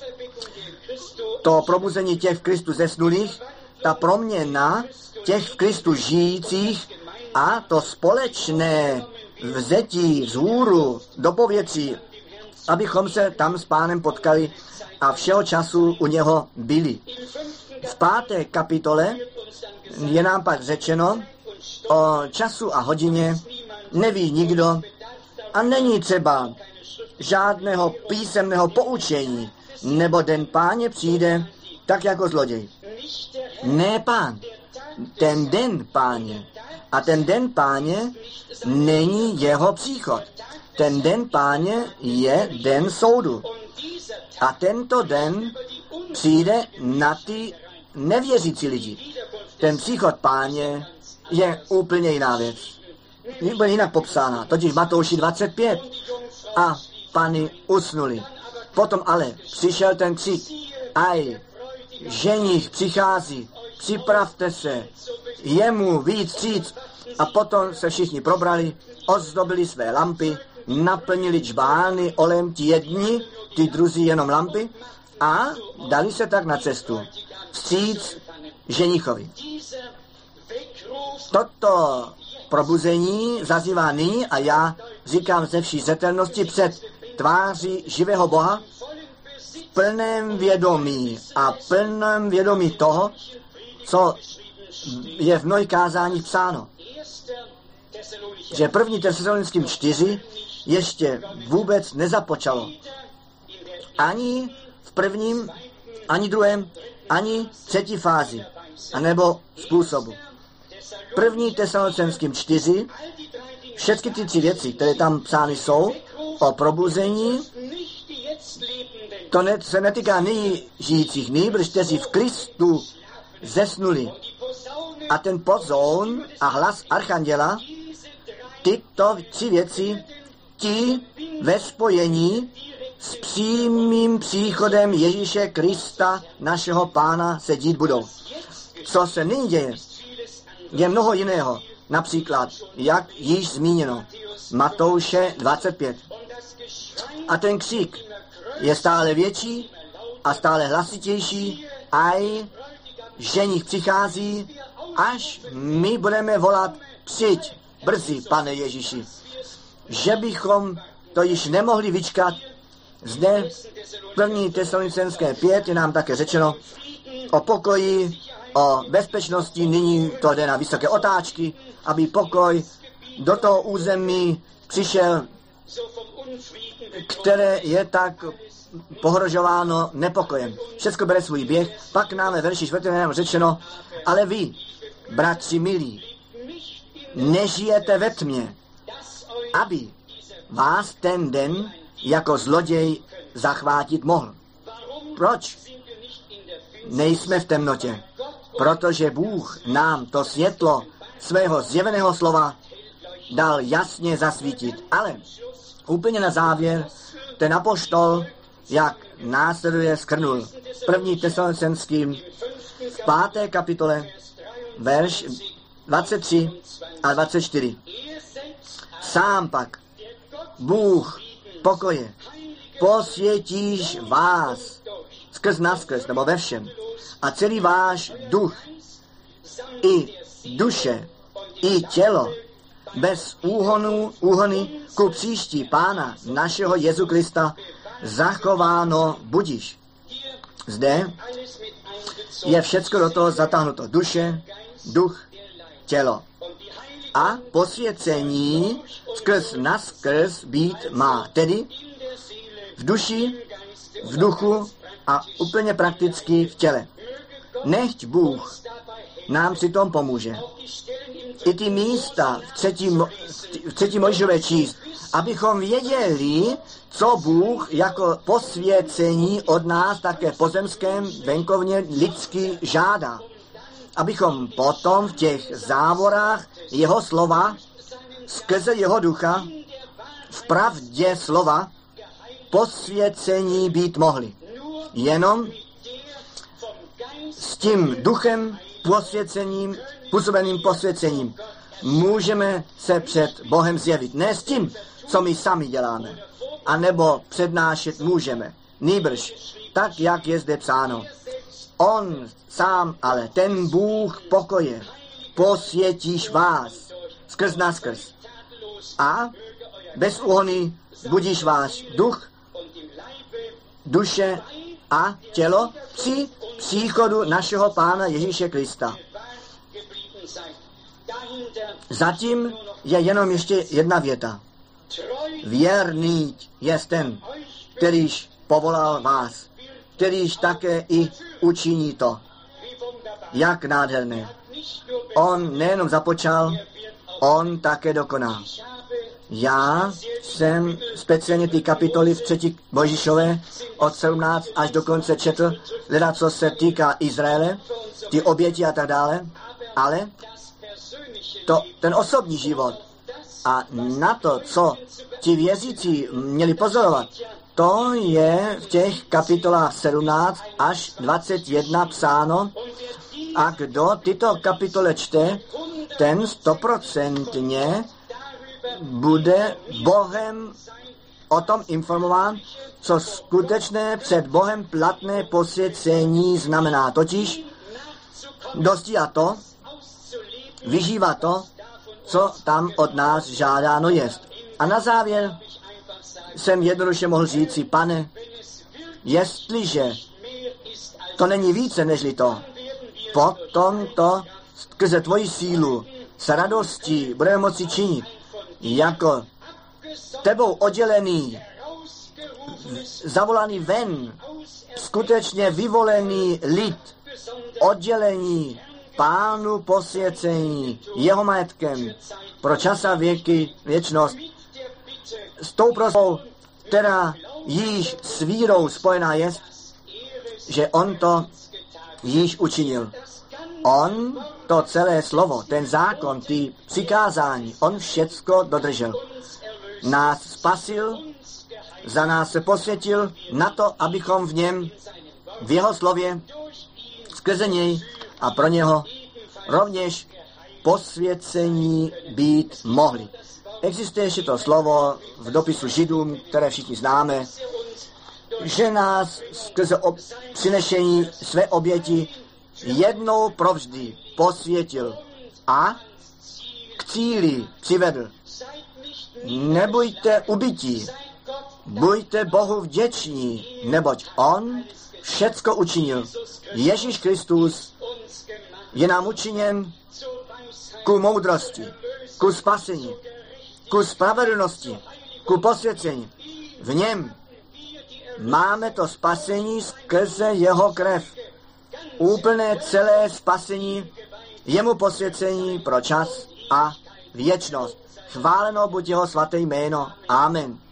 to probuzení těch v Kristu zesnulých, ta proměna těch v Kristu žijících a to společné vzetí vzhůru do povětří, abychom se tam s Pánem potkali a všeho času u něho byli. V páté kapitole je nám pak řečeno, o času a hodině neví nikdo a není třeba žádného písemného poučení, nebo den Páně přijde tak jako zloděj. Ne Pán, ten den Páně. A ten den Páně není jeho příchod. Ten den Páně je den soudu. A tento den přijde na ty nevěřící lidi. Ten příchod Páně je úplně jiná věc. Bude jinak popsána, totiž v Matouši dvacet pět. A pany usnuli. Potom ale přišel ten křik. Aj, ženich přichází, připravte se, jemu víc vstříc. A potom se všichni probrali, ozdobili své lampy, naplnili čbány olem ti jedni, ty druzí jenom lampy a dali se tak na cestu. Vstříc ženichovi. Toto probuzení zazývá nyní a já říkám ze vší zřetelnosti před tváří živého Boha v plném vědomí a plném vědomí toho, co je v mnohých kázáních psáno. Že první Tesalonickým čtyři ještě vůbec nezapočalo. Ani v prvním, ani druhém, ani třetí fázi, anebo způsobu. První Tesalonickým čtyři, všechny ty tři věci, které tam psány jsou, o probuzení, to ne, se netýká nyní žijících, nýbrž kteří v Kristu zesnuli. A ten pozoun a hlas archanděla, tyto tři věci, ti ve spojení s přímým příchodem Ježíše Krista, našeho Pána, se dít budou. Co se nyní děje, je mnoho jiného. Například, jak již zmíněno, Matouše dvacet pět. A ten křik je stále větší a stále hlasitější, aj ženich přichází, až my budeme volat, přijď brzy, Pane Ježíši. Že bychom to již nemohli vyčkat. Zde první Tesalonické pět je nám také řečeno o pokoji, o bezpečnosti, nyní to jde na vysoké otáčky, aby pokoj do toho území přišel, které je tak pohrožováno nepokojem. Všechno bere svůj běh, pak nám ve verši čtvrtém řečeno, ale vy, bratři milí, nežijete ve tmě, aby vás ten den jako zloděj zachvátit mohl. Proč nejsme v temnotě? Protože Bůh nám to světlo svého zjeveného slova dal jasně zasvítit. Ale úplně na závěr ten apoštol, jak následuje, skrnul. První Tesalonickým v páté kapitole, verš dvacet tři a dvacet čtyři. Sám pak Bůh pokoje posvětíš vás skrz naskrz, nebo ve všem. A celý váš duch, i duše, i tělo, bez úhonu, úhony ku příští Pána našeho Jezu Krista zachováno budiš. Zde je všecko do toho zatáhnuto. Duše, duch, tělo. A posvěcení skrz naskrz být má. Tedy v duši, v duchu a úplně prakticky v těle. Nechť Bůh nám při tom pomůže. I ty místa v třetí, v třetí Mojžíšové číst, abychom věděli, co Bůh jako posvěcení od nás také pozemském, venkovně, lidsky žádá. Abychom potom v těch závorách jeho slova, skrze jeho ducha, v pravdě slova, posvěcení být mohli. Jenom s tím duchem posvěcením, působeným posvěcením můžeme se před Bohem zjevit. Ne s tím, co my sami děláme, anebo přednášet můžeme. Nýbrž, tak, jak je zde psáno. On sám, ale ten Bůh pokoje, posvětíš vás skrz naskrz. A bez úhony budíš váš duch, duše a tělo při příchodu našeho Pána Ježíše Krista. Zatím je jenom ještě jedna věta. Věrný je ten, kterýž povolal vás, kterýž také i učiní to. Jak nádherné. On nejenom započal, on také dokoná. Já jsem speciálně ty kapitoly v třetí Mojžíšové od sedmnáct až do konce četl, hledat, co se týká Izraele, ty oběti a tak dále, ale to, ten osobní život a na to, co ti věřící měli pozorovat, to je v těch kapitolách sedmnáct až dvacet jedna psáno a kdo tyto kapitole čte, ten stoprocentně bude Bohem o tom informován, co skutečné před Bohem platné posvěcení znamená. Totiž dosti a to, vyžívá to, co tam od nás žádáno jest. A na závěr jsem jednoduše mohl říci, Pane, jestliže to není více nežli to, potom to skrze tvoji sílu s radostí budeme moci činit, jako tebou oddělený, zavolaný ven, skutečně vyvolený lid, oddělení Pánu posvěcení jeho majetkem pro čas a věky, věčnost, s tou prosbou, která již s vírou spojená je, že on to již učinil. On to celé slovo, ten zákon, ty přikázání, on všecko dodržel. Nás spasil, za nás se posvětil na to, abychom v něm, v jeho slově, skrze něj a pro něho rovněž posvěcení být mohli. Existuje ještě to slovo v dopisu Židům, které všichni známe, že nás skrze ob- přinešení své oběti jednou provždy posvětil a k cíli přivedl. Nebuďte ubití, buďte Bohu vděční, neboť on všecko učinil. Ježíš Kristus je nám učiněn ku moudrosti, ku spasení, ku spravedlnosti, ku posvěcení. V něm máme to spasení skrze jeho krev. Úplné celé spasení, jemu posvěcení pro čas a věčnost. Chváleno buď jeho svaté jméno. Amen.